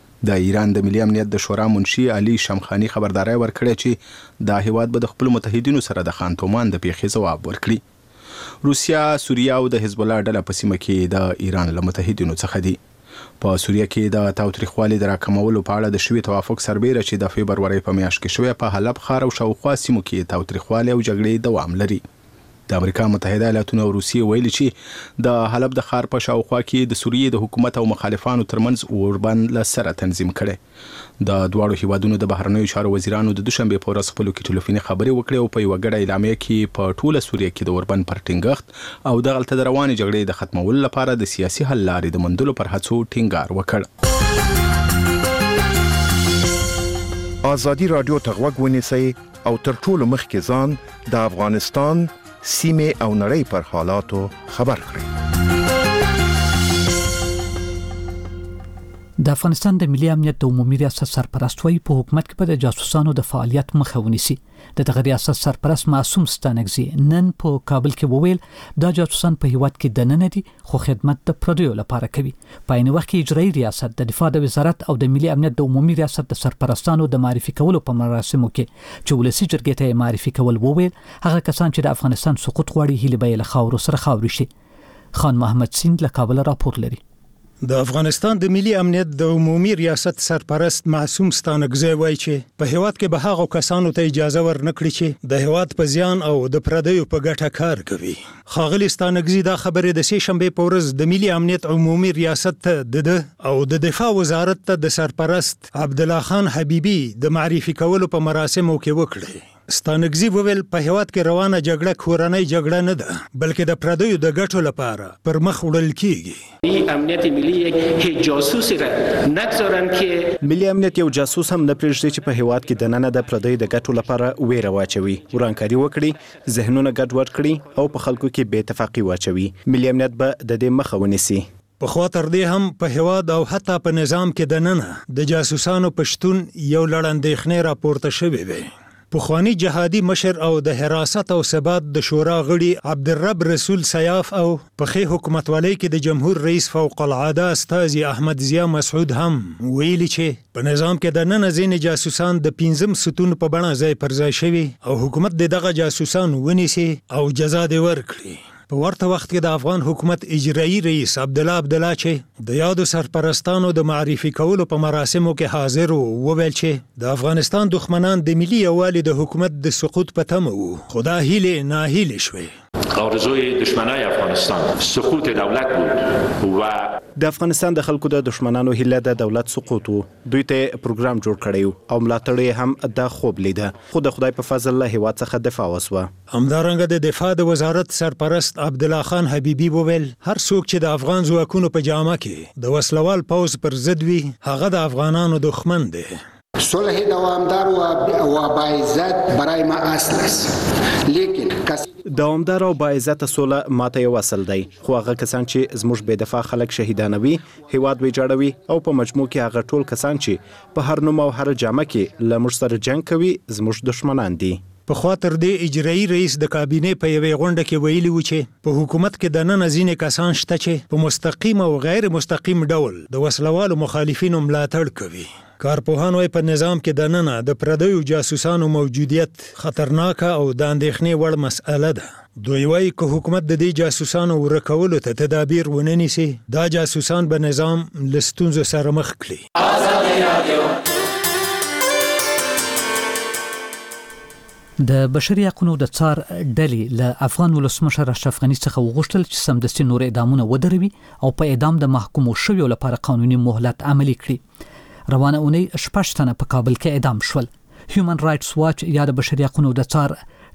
د ایران د ملي امنیت د شورا منشي علي شمخاني خبرداري ورکړه چې دا هیواد به د خپل متحدینو سره د خانتومان د پیښې ځواب ورکړي. روسیا، سوریه او د حزب الله ډله په سیمه کې د ایران له متحدینو څخه دي. په سوریه کې د تاوتریخوالي د راکمولو په اړه د شوي توافق سربېره چې د فبرورۍ په میاشت کې شوی په حلب ښار او شاوخوا سیمو کې تاوتریخوالي او جګړې دوام لري. د امریکا متحده ایالاتونو او روسیې ویلي چې د حلب د ښار په شاوخوا کې د سوریې د حکومت او مخالفانو ترمنځ اوربند له سره تنظیم کړي. د دواړو هیوادونو د بهرنیو چارو وزیرانو د دوشنبه په ورځ خپلو کې ټلیفوني خبرې وکړې او په یوه ګډه اعلامیه کې په ټوله سوریه کې د اوربند پر ټینګښت او دغلته د روانې جګړې د ختمولو لپاره د سیاسي حل لارې د موندلو پر هڅو ټینګار وکړ. ازادي راډیو ته غوږ ونیسئ او تر ټولو مخکې ځان د افغانستان سیمه او نړۍ پر حالاتو خبر کړئ. د افغانستان د ملي امنیت د عمومي ریاست سرپرست وایي په حکومت کې به د جاسوسانو د فعالیت مخه ونیسي. د دغه ریاست سرپرست معصوم ستانکزي نن په کابل کې وویل دا جاسوسان په هیواد کې دننه دي خو خدمت د پردیو لپاره کوي. په عین وخت کې اجرایي ریاست د دفاع د وزارت او د ملي امنیت د عمومي ریاست د سرپرستانو د معرفي کولو په مراسمو کې چې ولسی جرګې ته معرفي کول وویل هغه کسان چې د افغانستان سقوط غواړي هیله به له خاورو سره خاوري شي. خان محمد سیند له کابل راپور لري. د افغانستان د ملي امنیت د عمومي ریاست سرپرست معصوم ستانکزي وایي چې په هیواد کې به هغو کسانو ته اجازه ورنکړي چې د هیواد په زیان او د پردیو په ګټه کار کوي. ښاغلي ستانکزي دا خبرې د سې شنبې په ورځ د ملي امنیت عمومي ریاست ته او د دفاع وزارت ته د سرپرست عبدالله خان حبیبي د معرفي کولو په مراسمو کې وکړي. ستانکزي وویل په هیواد کې روانه جګړه کورنۍ جګړه نه ده بلکې د پردیو د ګټو لپاره پر مخ وړل کیږي. امنیت ملی یک جاسوسی را نگذارن که ملي امنیت یو جاسوس هم نه پرېږدي چې په هیواد کې دننه د پردیو د ګټو لپاره ویره واچوي، ورانکاري وکړي، ذهنونه ګډوډ کړي او په خلکو کې بې اتفاقي واچوي. ملي امنیت به د دې مخه ونیسي. پخوا تر دې هم په هیواد او حتی په نظام کې دننه د جاسوسانو پښتون یو لړ اندېښنې راپورته شوې وې. پخوانی جهادي مشر او د حراست او ثبات د شورا غړي عبدالرب رسول سیاف او په خې حکومتولۍ کې د جمهور رئیس فوق العاده استاذ احمد ضیا مسعود هم ویلي چې په نظام کې د نن ځینې جاسوسان د 15 ستون په بڼه ځای پر ځای شوي او حکومت دغه جاسوسان ونیسي او جزا دې ورکړي. په ورته وخت کې د افغان حکومت اجرایی رئیس عبدالله عبدالله چې د یادو سرپرستانو د معرفي کولو په مراسمو کې حاضر وویل چې د افغانستان دښمنان د ملي یووالي د حکومت د سقوط په تمه وو، خو دا هیلې ناهیلې شوې. آرزوی دشمنای افغانستان سقوط دولت بود و د افغانستان د خلکو د دشمنانو هیله د دولت سقوط وو. دوی ته پروګرام جوړ کړی او ملاتړ هم د خوب لیده، خو د خدای په فضل له هیواد څخه دفاع وسوه. همدارنګه د دفاع د وزارت سرپرست عبدالله خان حبیبی وویل هر څوک چې د افغان ځواکونو په جامه کې د وسلوال پوز پر ضد وي هغه د افغانانو دښمن دی. صلح دوامدار و باعزت برای ما اصل است، لیکن دوامدار او باعزت صلح ماته یو اصل دی، خو هغه کسان چې زموږ بې دفاع خلک شهیدانوي، هیواد ویجاړوي او په مجموع کې هغه ټول کسان چې په هر نوم او هر جامه کې له موږ سره جنګ کوي زموږ دشمنان دي. په خوا تر دې اجرایی رئیس د کابینې په یوې غونډه کې ویلي و چې په حکومت کې د نن ځینې کسان شته چې په مستقیم او غیر مستقیم ډول د وسلوالو مخالفینو ملاتړ کوي. کارپوهان وايي په نظام کې د نن د پردیو جاسوسانو موجودیت خطرناکه او د اندېښنې وړ مسأله ده. دوی وايي که حکومت د دې جاسوسانو ورکولو ته تدابیر ونه نیسي دا جاسوسان به نظام له ستونزو سره مخ کړي. د بشري حقوقو د څار ډلې له افغان ولسمشر اشرف غني څخه وغوښتل چې سمدستي نور اعدامونه ودروي او په اعدام د محکومو شویو لپاره قانوني مهلت عملي کړي. روانه اونۍ 6 تنه په کابل کې اعدام شول. هیومن رائټس واچ یا د بشري حقوقو د څار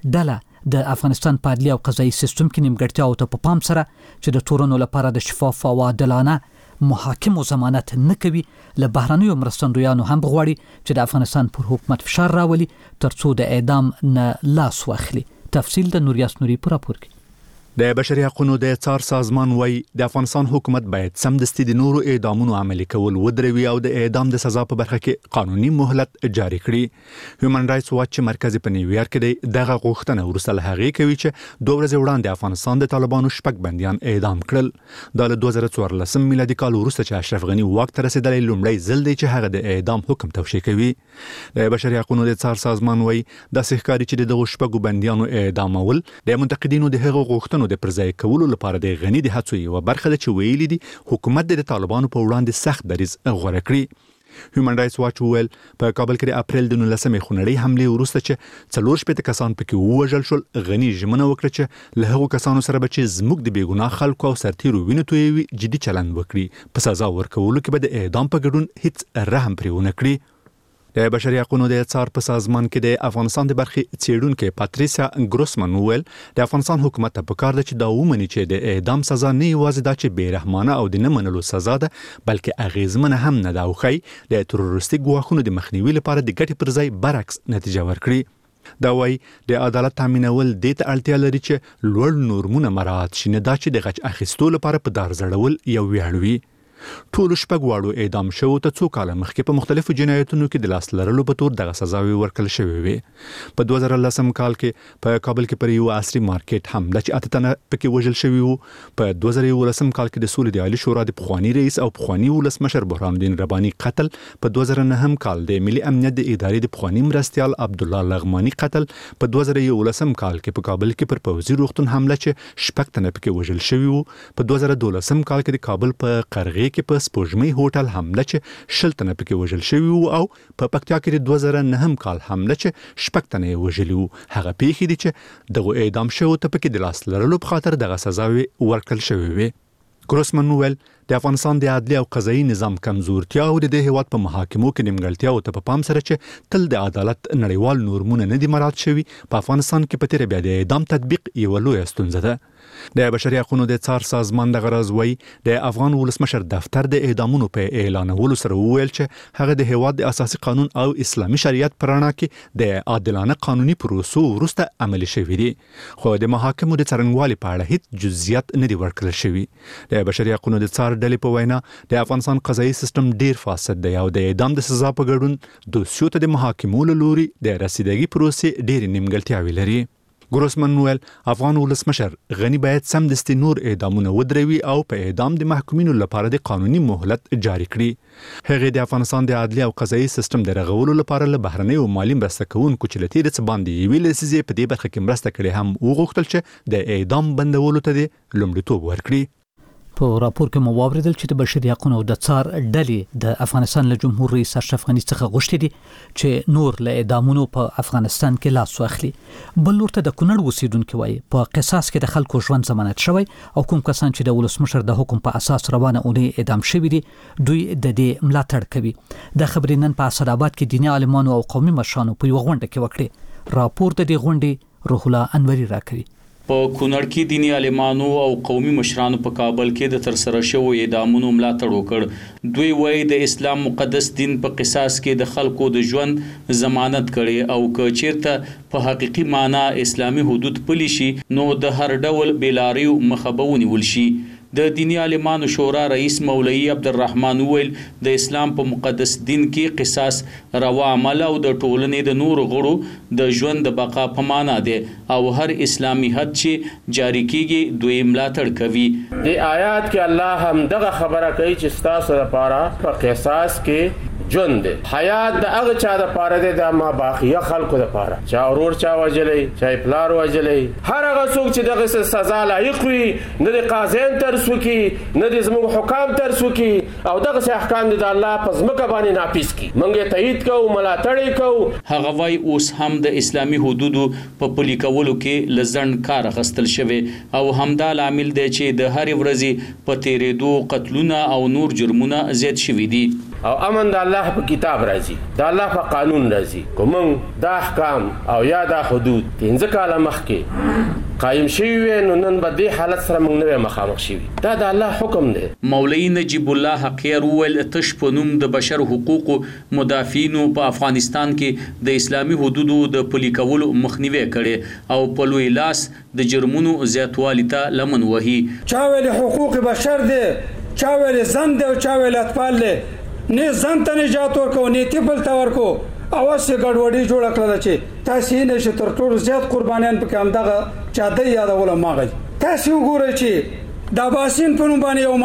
ډله د افغانستان په عدلي او قضایي سیستم کې نیمګړتیاو ته په پام سره چې د تورنو لپاره د شفاف او عادلانه محاکم او ضمانت نه کوي له بهرنیو مرستندویانو هم غواړي چې د افغانستان پر حکومت فشار راولي ترڅو د اعدام نه لاس واخلي. تفصیل د نوریاس نوري په راپور کې. د بشري حقوقو د څار سازمان وايي د افغانستان حکومت باید سمدستي د نورو اعدامونو عملي کول ودروي او د اعدام د سزا په برخه کې قانوني مهلت جاری کړي. هیومن رائټس واچ مرکزي په نیویارک کې دغه غوښتنه ورسره هغې کوي چې 2 ورځې وړاندې افغانستان د طالبانو 6 بنديان اعدام کړل. د 2014 میلادي کال وروسته چې اشرف غني واک ته رسیدلی لومړی ځل دی چې هغه د اعدام حکم توشیح کوي. د بشري حقوقو د څار سازمان وايي د ښکاری چې دغه 6 بنديانو اعدامول د منتقدینو د هغه غوښتنو د پرځای کولو لپاره د غني د هڅو یو برخه ده چې ویلي دي حکومت د طالبانو په وړاندې سخت دریځ غوړه کړی. هیومن رائټس واچ ویل په کابل کې د اپریل د 19 خونړۍ حمله وروسته چې 4 کسان پکې ووژل شول، غني ژمنه وکړه چې له هغو کسانو سره به چې زموږ د بیګناه خلکو او سرتیرو وینې تویوي جدي چلند وکړي، په سزا ورکولو کې به د اعدام په ګډون هیڅ رحم پرې ونه کړي. د بشري حقوقو د څار په سازمان کې د افغانستان د برخې څېړونکو پاتریسیا ګروسمن ویل د افغانستان حکومت ته پکار ده چې دا ومني چې د اعدام سزا نه یوازې دا چې بې رحمانه او د نه منلو سزا ده بلکې اغیزمنه هم نه ده او ښایي د تروریستي ګواښونو د مخنیوي لپاره د ګټې پر ځای برعکس نتیجه ورکړي. دا وايي د عدالت تامینول د ته اړتیا لري چې لوړ نورمونه مراعات شي، نه دا چې د غچ اخیستو لپاره په دار زړول یو ویاړ وي. ټول 6 واړو اعدام شو ته څو کال مخکې په مختلفو جنایتونو کې د لاس لرلو په تور دغه سزاوي ورکړل شوې وي. په 2010 کال کې په کابل کې پر یو عصري مارکیټ حمله چې 8 تنه پکې وژل شوي وو. په 2011 کال کې د سولې د عالی شورا د پخوانی رئیس او پخوانی ولسمشر برهان الدین رباني قتل، په 2009 کال د ملي امنیت د ادارې د پخوانی مرستيال عبد الله لغمانی قتل، په 2011 کال کې په کابل کې پر پوځي روغتون حمله چې 6 تنه پکې وژل شوي وو. په 2012 کال کې د کابل په قرغې کې په سپوږمۍ هوټل حمله چې 10 تنه پکې وژل شوي وو او په پکتیا کې د 2009 کال حمله چې 6 تنه یې وژلي وو. هغه پیښې دي چې دغه اعدام شوو ته پکې د لاس لرلو په خاطر دغه سزاوي ورکړل شوې وي. ګروسمن ویل د افغانستان د عدلي او قضایي نظام کمزورتیا او د هیواد په محاکمو کې نیمګړتیاو ته په پام سره چې تل د عدالت نړیوال نورمونه نه دي مراعات شوي، په افغانستان کې په تیره بیا د اعدام تطبیق یوه لویه ستونزه ده. د بشري حقوقو د څار سازمان د غرض وی د افغان ولسمشر دفتر د اعدامونو په اعلانولو سره وویل چې هغه د هیواد د اساسي قانون او اسلامي شریعت په رڼا کې د عادلانه قانوني پروسو وروسته عملي شوی دی، خو د محاکمو د څرنګوالي په اړه هیڅ جزئیات نه دي ورکړل شوي. د بشري حقوقو د څار ډلې په وینا د افغانستان قضایي سیستم ډیر فاسد دی او د اعدام د سزا په ګډون دوسیو ته د محاکمو له لوري د رسیدګي پروسې ډیر نیمګړتیاوې لري. ګروسمن ویل افغان ولسمشر غنی باید سمدستي نور اعدامونه ودروي او په اعدام د محکومینو لپاره د قانوني مهلت جاری کړي. هغه د افغانستان د عدلي او قضایي سیستم د رغولو لپاره له بهرنیو مالي مرسته کوونکو چې له تېرې څه باندې یوې لسیزې په دې برخه کې مرسته کړې هم وغوښتل چې د اعدام بندولو ته د لومړیتوب ورکړي. په راپور کې مو واوریدل چې د بشري حقوقو د څار ډلې د افغانستان له جمهور رئیس اشرف غني څخه غوښتي دي چې نور له اعدامونو په افغانستان کې لاس واخلي. بل لور ته د کونړ اوسیدونکو وایي په قصاص کې د خلکو ژوند ضمانت شوی او کوم کسان چې د ولسمشر د حکم په اساس روانه اونۍ اعدام شوي دي دوی د دې ملاتړ کوي. د خبرې نن په اسداباد کې دیني عالمانو او قومي مشرانو په یو غونډه کې وکړي. راپور د دې غونډې روح الله انوري راکوي. په کونړ کې دیني عالمانو او قومي مشرانو په کابل کې د ترسره شوو اعدامونو ملاتړ وکړ. دوی وایي د اسلام مقدس دین په قصاص کې د خلکو د ژوند ضمانت کړي او که چیرته په حقيقي معنی اسلامي حدود پلي شي نو د هر ډول بیلاریو مخه به ونیول شي. د دینی عالمانو شورا رئیس مولوی عبدالرحمن ویل د اسلام په مقدس دین کې قصاص روا عمل او د ټولنې د نور غړو د ژوند د بقا په معنا دی او هر اسلامي حد چې جاری کیږي دوی ملاتړ کوي. د آیات کې الله هم دغه خبره کوي چې ستاسو لپاره په قصاص کې ژوند دی. حیات د هغه چا لپاره دی د ما باقیه خلکو لپاره، چا ورور چا وجلې چا پلار وجلې، هر هغه څوک چې دغه سزا لایق وي نه د قاضیان ترسو کی نه د زموږ حکام ترسو کی او دغه احکام د الله په ځمکه باندې ناپیس کی منګه تایید کوو ملاتړ کوو. هغه وای اوس هم د اسلامي حدودو په پلي کولو کې لزن کار غستل شوی او همدا لامل دی چې د هر ورځې په تیرېدو قتلونه او نور جرمونه زیات شوي دي. او امن د الله په کتاب راځي، د الله په قانون راځي. کوم دا احکام او یا دا حدود 15 کاله مخکې قائم شوی نو نن به دې حالت سره موږ نه مخامخ شوي. دا د الله حکم دی. مولوی نجیب الله حقیر ویل تش په نوم د بشر حقوقو مدافعینو په افغانستان کې د اسلامي حدودو د پلي کولو مخنیوي کړي او په لوی لاس د جرمونو زیاتوالي ته لمن وهي. چا ویل حقوق بشر دی، چا ویل زن دی او چا ویل اطفال دی. نه ځان ته نجات ورکو نه تیبل تا ورکو اوسه ګډوډي جوړ کړل چې تاسو نه شي تر ټولو زیات قربانیان پکې هم دغه چا د یادول ماغی. تاسو وګورئ چې د باسین په نوم باندې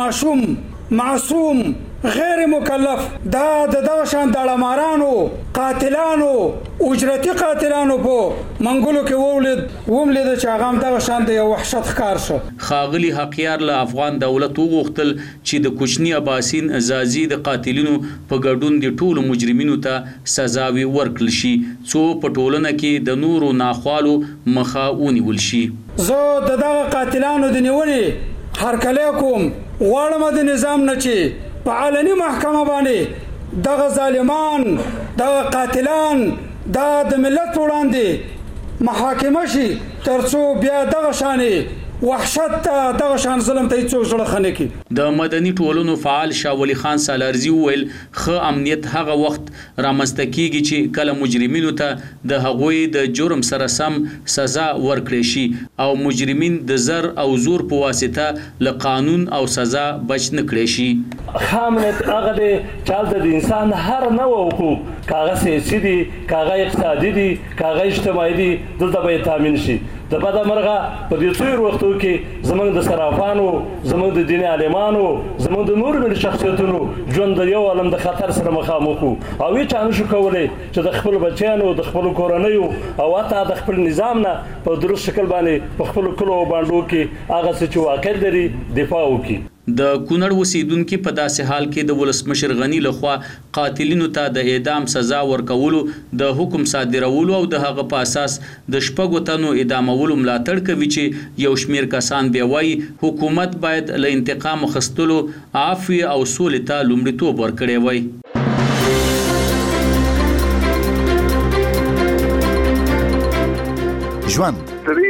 یو معصوم غیر مکلف دا دغه شان دړمارانو قاتلانو اجرتی قاتلانو په منګولو کې وملید چې هغه هم دغه شان د وحشت ښکار شو. خاغلی حقیار له افغان دولت وغوښتل چې د کوچنی اباسین ازازي د قاتلینو په ګډون د ټولو مجرمینو ته سزاوي ورکړل شي څو په ټولنه کې د نورو ناخوالو مخه ونیول شي. زه دغه قاتلانو د نیولې هرکلی کوم غواړم د نظام نه چې په علني محکمه باندې دغه ظالمان دغه قاتلان دا د ملت په وړاندې محاکمه شي ترڅو بیا دغه شانې وحشت دغه شان ظلم ته هیڅ څوک زړه خنه کی. د مدني ټولنو فعال شاه ولی خان سالارزي ویل خه امنیت هغه وخت رامنځته کیږي چې کله مجرمینو ته د هغوی د جرم سره سم سزا ورکړي شي او مجرمین د زر او زور په واسطه له قانون او سزا بچ نه کړي شي. امنیت هغه دی چې د انسان هر نوع حقوق کاغه سیاسي دي کاغه اقتصادي دي کاغه اجتماعي دي دلته به تامین شي. د بده مرغه په دې څو وختو کې زمونږ د صرافانو زمونږ د دیني عالمانو زمونږ د نور ملي شخصیتونو ژوند د یو عالم د خطر سره مخامخ وو او هیڅ نشو کولی چې د خپل بچیانو د خپل کورنیو او حتی د خپل نظام نه په درست شکل باندې په خپل کلو باندې کې هغه څه چې واقع لري دفاع وکړي. د کونړ اوسیدونکو په داسې حال کې د ولسمشر غنی لخوا قاتلینو ته د اعدام سزا ورکولو د حکم صادرولو او د هغه په اساس د شپږو تنو اعدامولو ملاتړ کوي چې یو شمیر کسان بیا وایي حکومت باید له انتقام اخیستلو عفو او سولې ته لومړیتوب ورکړي وای. ژوند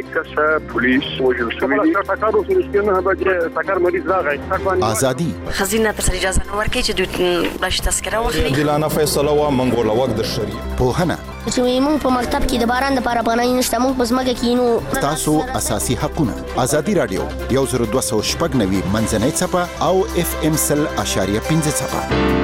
ازادي خزینه تر اجازه نه ورکړي چې دوی بلش تذکره واخلي. دلانه فیصله وا منګول وخت د شریعه پوهنه چې موږ په مکتب کې د باران لپاره پناه نشته، موږ په ځمکه کې نو تاسو اساسي حقونه. ازادي رادیو 1290 منځنۍ صفه او FM 0.5 صفه.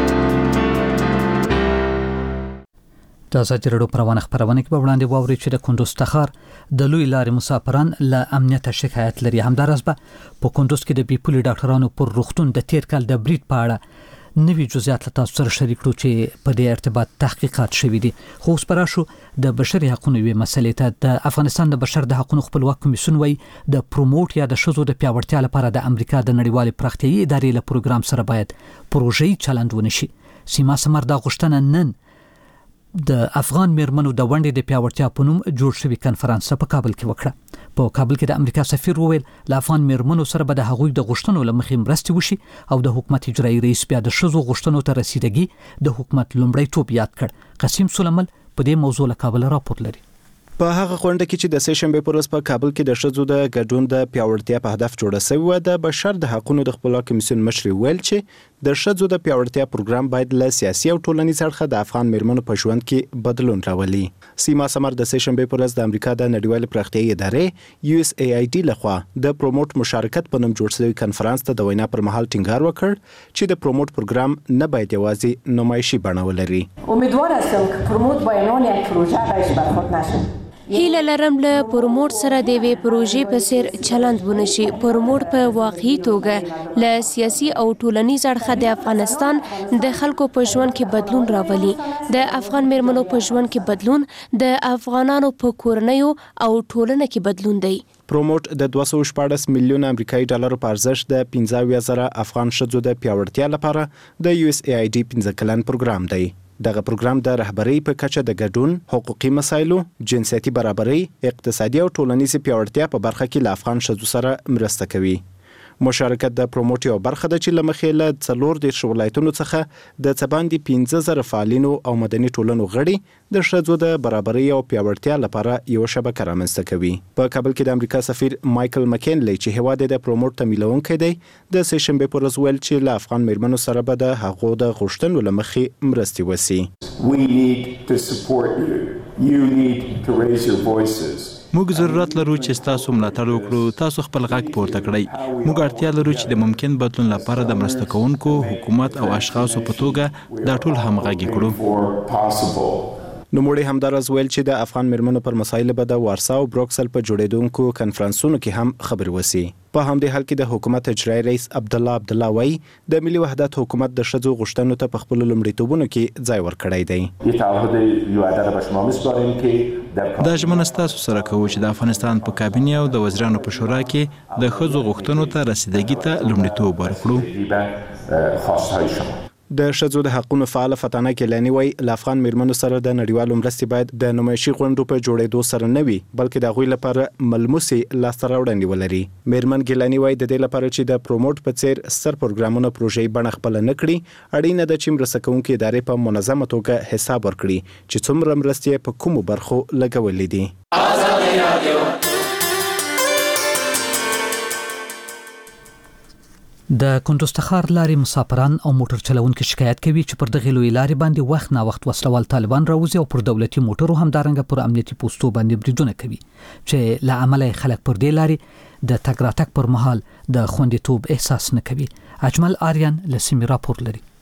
د ازادي رادیو پروانه خبرونه کې به وړاندې واوري چې د کندوز تخار د لوی لارې مسافران له امنیت شکایت لري. همدارس به په کندوز کې د بیپولي ډاکټرانو پر روغتون د تیر کال د بریټ په اړه نوی جزئیات له تاسو سره شریک کړو چې په دې ارتباط تحقیقات شوي دي. خو اوس پر شو د بشري حقوقو وی مسلې ته د افغانستان د بشر د حقوقو خپلواک کمیسیون وی د پروموټ یا د شذو د پیاوړتیا لپاره د امریکا د نړیوال پراختیایي ادارې له پروګرام سره باید پروژې چلند ونشي. سیما سمر د غشتنه نن د افغان میرمنو د ونډې د پیاوړتیا په نوم جوړ شوی کنفرانس په کابل کې وکړه. په کابل کې د امریکا سفیر وویل له افغان میرمنو سره به د هغوی د غوښتنو لمخې مرستې وشي او د حکومت اجرایي رئیس بیا د شذو غوښتنو ته رسیدګي د حکومت لومړیتوب یاد کړ. قاسم سلیمل په دې موضوع له کابل راپور لري. په هغه غونډه کې چې د سېشنبې پر ورځ په کابل کې د ښځو د ګډون د پیاوړتیا په هدف جوړه شوې و، د بشر د حقوقو د خپلواک کمیسیون مشر ویل چې د ښځو د پیاوړتیا پروګرام باید له سیاسي او ټولنیز اړخه د افغان میرمنو په ژوند کې بدلون راولي. سیما سمر د سېشنبې پر ورځ د امریکا د نړیوال پراختیایي ادارې USAID لخوا د پروموټ مشارکت په نوم جوړ شوی کنفرانس ته د وینا پر مهال ټینګار وکړ چې د پروموټ پروګرام نه باید یوازې نمایشي بڼه ولري. امیدوار هستم که پروموت با عنوان یک پروژه بهش برخورد نشه. هیله لرم له پروموټ سره د وی پروژې په سر چلند ونشي. پروموټ په واقعي توګه له سیاسي او ټولنیز اړخه د افغانستان د خلکو په ژوند کې بدلون راولي. د افغان میرمنو په ژوند کې بدلون د افغانانو په کورنیو او ټولنه کې بدلون دی. پروموټ د 214 میلیون امریکایي ډالرو په ارزښت د 15,000 افغان ښځو د پیاوړتیا لپاره د USAID 15 کلن پروګرام دی. دغه پروګرام د رهبرۍ په کچه د ګډون، حقوقي مسایلو، جنسیتي برابرۍ، اقتصادي او ټولنیزي پیاوړتیا په برخه کې له افغان ښځو سره مرسته کوي. مشارکت د پروموټ یو برخه ده چې لمخې له 14 ولایتونو څخه د څباندې 15,000 فعالینو او مدني ټولنو غړي د ښځو د برابرۍ او پیاوړتیا لپاره یو شبکه رامنځته کوي. په کابل کې د امریکا سفیر مایکل مکینلی چې هیواد د پروموټ تمویلونکی دی د سېشنبې پر ورځ ویل چې له افغان میرمنو سره به د هغو د غوښتنو لمخې مرستې وسي. We need to support you. You need to raise your voices. موږ ضرورت لرو چې تاسو ملاتړ وکړو. تاسو خپل غږ پورته کړئ. موږ اړتیا لرو چې د ممکن بدلون لپاره د مرسته کوونکو، حکومت او اشخاصو په توګه دا ټول همغږي کړو. نوموړي همدارز ویل چې د افغان میرمنو پر مسایلو به د وارسا او بروکسل په جوړېدونکو کنفرانسونو کې هم خبرې وسی. په همدې حال کې د حکومت اجرایي رئیس عبدالله وایي د ملي وحدت حکومت د ښځو غوښتنو ته په خپل لومړیتوبونو کې ځای ورکړی دی. دا ژمنه ستاسو سره کوو چې د افغانستان په کابینه او د وزیرانو په شورا کې د ښځو غوښتنو ته رسیدګي ته لومړیتوب ورکړو. د ښځو د حقوقو فعال فتانه کلانی وای له افغان میرمنو سره د نړیوالو مرستې باید د نمایشي غونډو په جوړېدو سره نه وي، بلکې د غوي لپاره ملموسي لاسته راوړنې ولري. میرمن ګلانی وای د دې لپاره چې د پروموټ په څیر ستر پروګرامونو پروژې بڼه خپل نه کړي، اړینه ده چې مرسته کوونکې ادارې په منظمه توګه حساب ورکړي چې څومره مرستې په کومو برخو لګولې دي. آزادي رادیو د کندوز تخار لارې مسافران او موټر چلوونکو شکایت کوي چې پر دغه لوی لارې باندې وخت نا وخت وسلوال طالبان راوځي او پر دولتي موټرو هم دارنګه پر امنیتي پوسټو باندې بریدونه کوي چې له عمله خلک پر دې لارې د تګ راتګ پر مهال د خوندیتوب احساس نه کوي. اجمل آریان له سیمې راپور لري.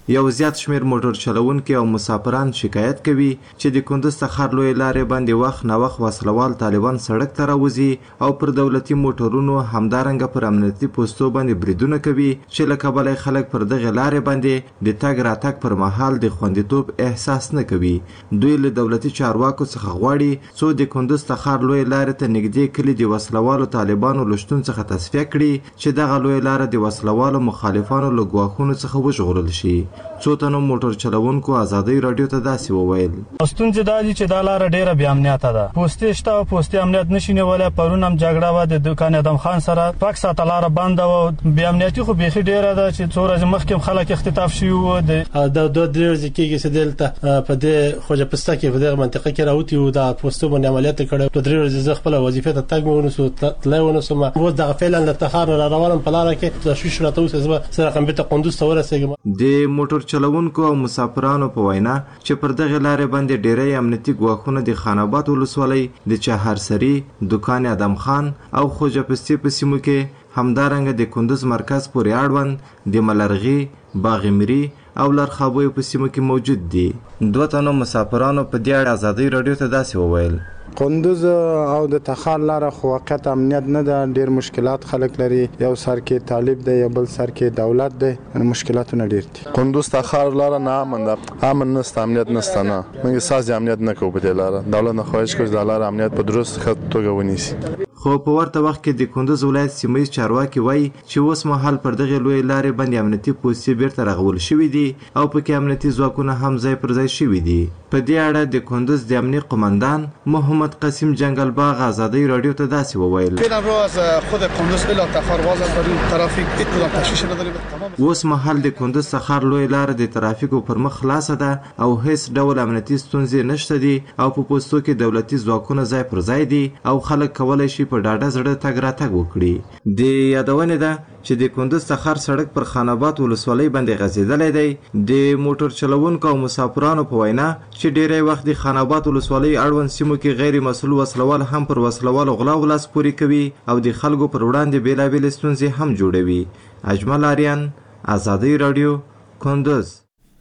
یو زیات شمیر موټر چلوونکي او مسافران شکایت کوي چې د کندوز تخار لوی لارې باندې وخت نه وخت وسلوال طالبان سړک ته راوځي او پر دولتي موټرونو همدارنګه پر امنیتي پوستو باندې بریدونه کوي چې له کبله خلک پر دغه لارې باندې د تګ راتګ پر مهال د خوندیتوب احساس نه کوي. دوی له دولتي چارواکو څخه غواړي څو د کندوز تخار لوی لارې ته نږدې کلي د وسلوالو طالبانو له شتون څخه تصفیه کړي چې دغه لوی لاره د وسلوالو مخالفانو له ګواښونو څخه وژغورل شي. څو تنو موټر چلوونکو ازادي رادیو ته داسې وویل: ستونزې دا دي چې دا لاره ډیره بې امنیته ده. پوستې شته او پوستې امنیت نشي نیولی. پرون هم جګړه وه د دکان ادم خان سره، پاک ساته لاره بنده وه. بې امنیتي خو بیخي ډیره ده چې څو ورځې مخکې خلک اختطاف شوي وو. دا درې ورځې کېږي چې دلته په دې خوجه پسته کې په دغه منطقه کې راوتي وو. دا پوستو باندې عملیات کړی. په درې ورځې زه خپله وظیفې ته تګ مې ونسو، تللی ونسوم. اوس دغه فعلا له تخار را روانم په لاره کې تشویش راته اوس زه سره رقم بیرته قندوز ته ورسېږم. د موټر چلوونکو او مسافرانو په وینا چې پر دغه لارې باندې ډېری امنیتي ګواښونه د خان آباد ولسوالۍ د چهارسري، دکان ادم خان او خوجه پستې په سیمو کې، همدارنګه د کندوز مرکز پورې اړوند د ملرغي، باغمري او لرخابوی په سیمو کې موجود دي. دوه تنو مسافرانو په دې اړه ازادي رادیو ته داسې وویل: کندوز او د تخار لاره خو واقعیت امنیت نه ده، ډیر مشکلات خلک لري. یو سر کې طالب دی، یو بل سر کې دولت دی، مشکلاتونه ډیر دي. کندوز تخار لاره نه امن ده، امن نشته، امنیت نشته. نه موږ ساز امنیت نه کوو په دې لاره. دولت نه خواهش کوي د لاره امنیت په درست توګه ونیسي. خو په ورته وخت کې د کندوز ولایت سیمه‌ییز چارواکي وایي چې اوس مهال پر دغه لوی لارې باندې امنیتي پوستې بیرته رغول شوي دي او پکې امنیتي ځواکونه هم ځای پر ځای شوي دي. په دې اړه د کندوز د امنیت قماندان محمد قاسم جنگلباغ ازادي رادیو ته داسې وویل: فعلا رو از خود کندوز الی تخار واز در این ترافیک هیچ کدام تشویش نداریم. اوس مهال د کندوز تخار لوی لار د ترافیکو پر مخ خلاصه ده او هیڅ ډول امنیتي ستونزې نشته دي او په پوستو کې دولتي ځواکونه ځای پر ځای دي او خلک کولی شي په ډاډه زړه تګ راتګ وکړي. د یادونې ده چې د کندوز تخار سړک پر خان آباد ولسوالۍ باندې غځېدلی دی. د موټر چلوونکو او مسافرانو په وینا چې ډیری وخت د خان آباد ولسوالۍ اړوند سیمو کې غیر مسؤل وسلوال هم پر وسلوالو غلا ولاس پورې کوي او د خلکو پر وړاندې بیلابېلې ستونزې هم جوړوي. اجمل آریان، ازادي رادیو، کندوز.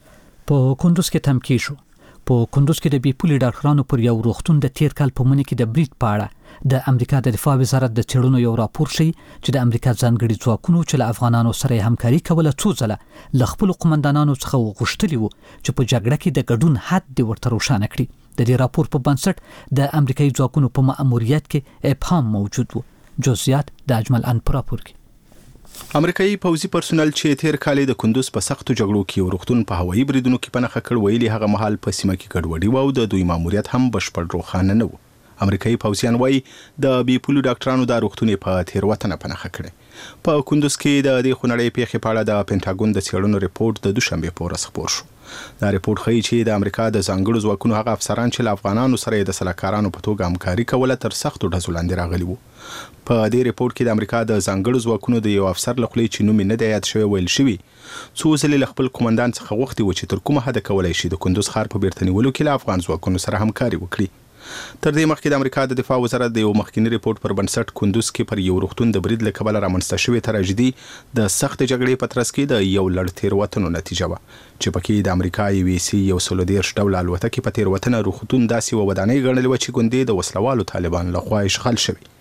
په کندوز کې تمکی شو. په کندوز کې د بیپولي ډاکټرانو پر یو روغتون د تیر کال په منځ کې د برید په اړه د امریکا د دفاع وزارت د څېړنو یو راپور شي چې د امریکا ځانګړي ځواکونو چې له افغانانو سره همکاري کوله څو ځله له خپلو قمندانانو څخه وغوښتلي وو چې په جګړه کې د ګډون حد دې ورته روښانه کړي. د دې راپور په بنسټ د امریکایي ځواکونو په مأموریت کې ابهام موجود و. جزئیات د اجمل ان په راپور کې. امریکایي پوځي پرسونل چې تیر کال د کندوز په سختو جګړو کې روغتون په هوایي بریدونو کې پناه کړ، ویلي هغه مهال په سیمه کې ګډوډي و او د دوی ماموریت هم بشپړ روښانه نه و. امریکایي پوځیان وایي د بیپولو ډاکټرانو د روغتون په تیروتنه پناه کړې. په کندوز کې د دې خونړۍ پیښې په اړه د پینټاګون د څېړنو ریپورت د دوشنبه په ورځ خپور شو. دا ریپورت ښیي چې د امریکا د ځانګړو ځواکونو هغه افسران چې له افغانانو سره د سلاکارانو په توګه همکاري کوله تر سختو ډزو لاندې راغلي وو. په دې ریپورت کې د امریکا د ځانګړو ځواکونو د یو افسر له خولې چې نوم یې نه دی یاد شوی ویل شوي څو ځلې له خپل قمندان څخه غوښتي وو چې تر کومه حده کولی شي د کندوز ښار په بیرته نیولو کې له افغان ځواکونو سره همکاري وکړي. تر دې مخکې د امریکا د دفاع وزارت د یو مخکینی ریپورت پر بنسټ کندوز کې پر یو روغتون د برید له کبله رامنځته شوې تراژیدي د سخت جګړې په ترڅ کې د یو لړ تېروتنو نتیجه وه چې پکې د امریکا UAC 130 ډوله الوتکې په تېروتنه روغتون داسې یوه ودانۍ ګڼلې وه چې ګوندې د وسلوالو طالبانو لخوا اشغال شوي.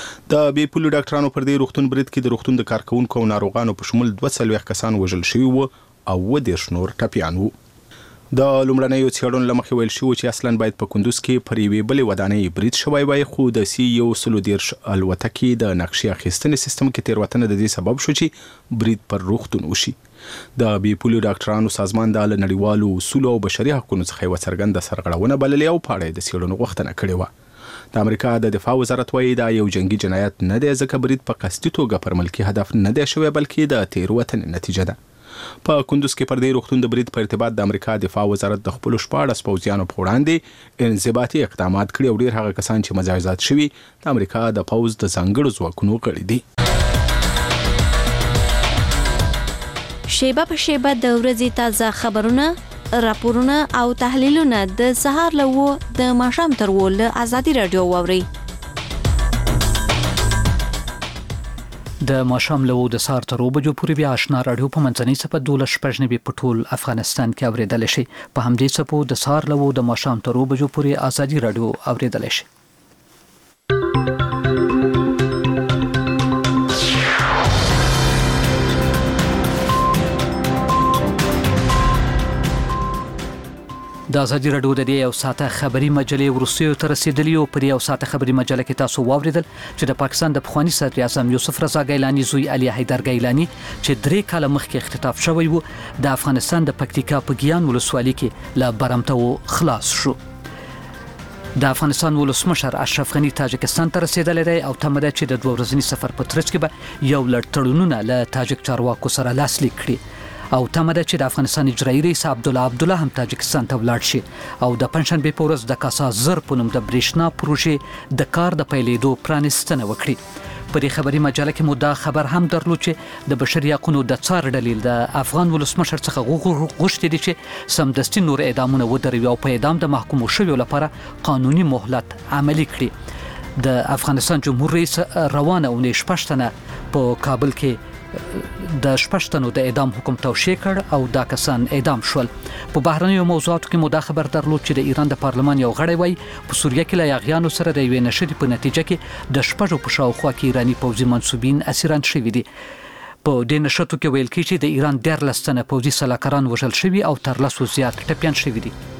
د بیپولو ډاکټرانو پر دې روغتون برید کې د روغتون د کارکوونکو او ناروغانو په شمول 42 کسان وژل شوي وو او 20 نور ټپیان وو. د لومړنیو څېړنو له مخې ویل شوي چې اصلاً باید په کندوز کې پر یوې بلې ودانۍ برید شوی وای، خو د C-130 الوتکې د نقشې اخیستنې سیستم کې تېروتنه د دې سبب شو چې برید پر روغتون وشي. د بیپولو ډاکټرانو سازمان د نړیوالو اصولو او بشري حقوقو څخه یوه څرګنده سرغړونه بللې او په اړه یې د څېړنو غوښتنه کړې وه. د امریکا د دفاع وزارت وایي دا یو جنگي جنایت نه دی ځکه برید په قصدي توګه پر ملکي هدف نه دی شوی بلکې د تېروتنې نتیجه ده. په کندوز کې پر دې روغتون د برید په ارتباط د امریکا دفاع وزارت د خپلو 14 پوځیانو په وړاندې انضباطي اقدامات کړي او ډېر هغه کسان چې مجازات شوي د امریکا د پوځ د ځانګړو ځواکونو غړي دي. شیبه په شیبه د ورځې تازه خبرونه، راپورونه او تحلیلونه د سهار له 9 د ماښام تر 10 له ازادي رادیو واورئ. د ماښام له 2 ساعت تر 2 بجو پورې بیا آشنا رادیو په منځنۍ صفه 12 په ټول افغانستان کې اوریدل شي. په همدې صفو د سهار له 2 د ماښام تر 2 بجو پورې ازادي رادیو اوریدل شي. د ازادي رادیو د یو ساعته خبري مجلې ورسیو تر رسیدلی او پر یو ساعته خبري مجله کې تاسو واوریدل چې د پاکستان د پخوانی صدر اعظم یوسف رضا ګیلانی زوی علي حیدر ګیلانی چې 3 کاله مخکې اختطاف شوی وو د افغانستان د پکتیکا په ګیان ولسوالۍ کې له برمته خلاص شو. د افغانستان ولسمشر اشرف غنی تاجکستان ته رسیدلی دی او تمه ده چې د 2 ورځني سفر په ترڅ کې به یو لړ تړونونه له تاجک چارواکو سره لاسلیک کړي او تمه ده چې د افغانستان اجرایي رئیس عبدالله هم تاجکستان ته ولاړ شي او د پنځشنبې په ورځ د کاسا زر په نوم د برېښنا پروژې د کار د پیلېدو پرانستنه وکړي. په دې خبري مجله کې مو دا خبر هم درلود چې د بشري حقوقو د څار دلیل د افغان ولسمشر څخه غوښتي دي چې سمدستي نور اعدامونه ودروي او په اعدام د محکومو شویو لپاره قانوني مهلت عملي کړي. د افغانستان جمهور رئیس روانه اونۍ 6 تنه په کابل کې د 6 تنو د اعدام حکم توشیح کړ او دا کسان اعدام شول. په بهرنیو موضوعاتو کې مو دا خبر درلود چې د ایران د پارلمان یو غړی وای په سوریه کې له یاغیانو سره د یوې نشرې په نتیجه کې د 6 په شاوخوا کې ایرانی پوځي منسوبین اسیران شوي دي. په دې نشراتو کې ویل کېږي چې د ایران 13 تنه پوځي سلاکاران وژل شوي او تر 100 زیات ټپیان شوي دي.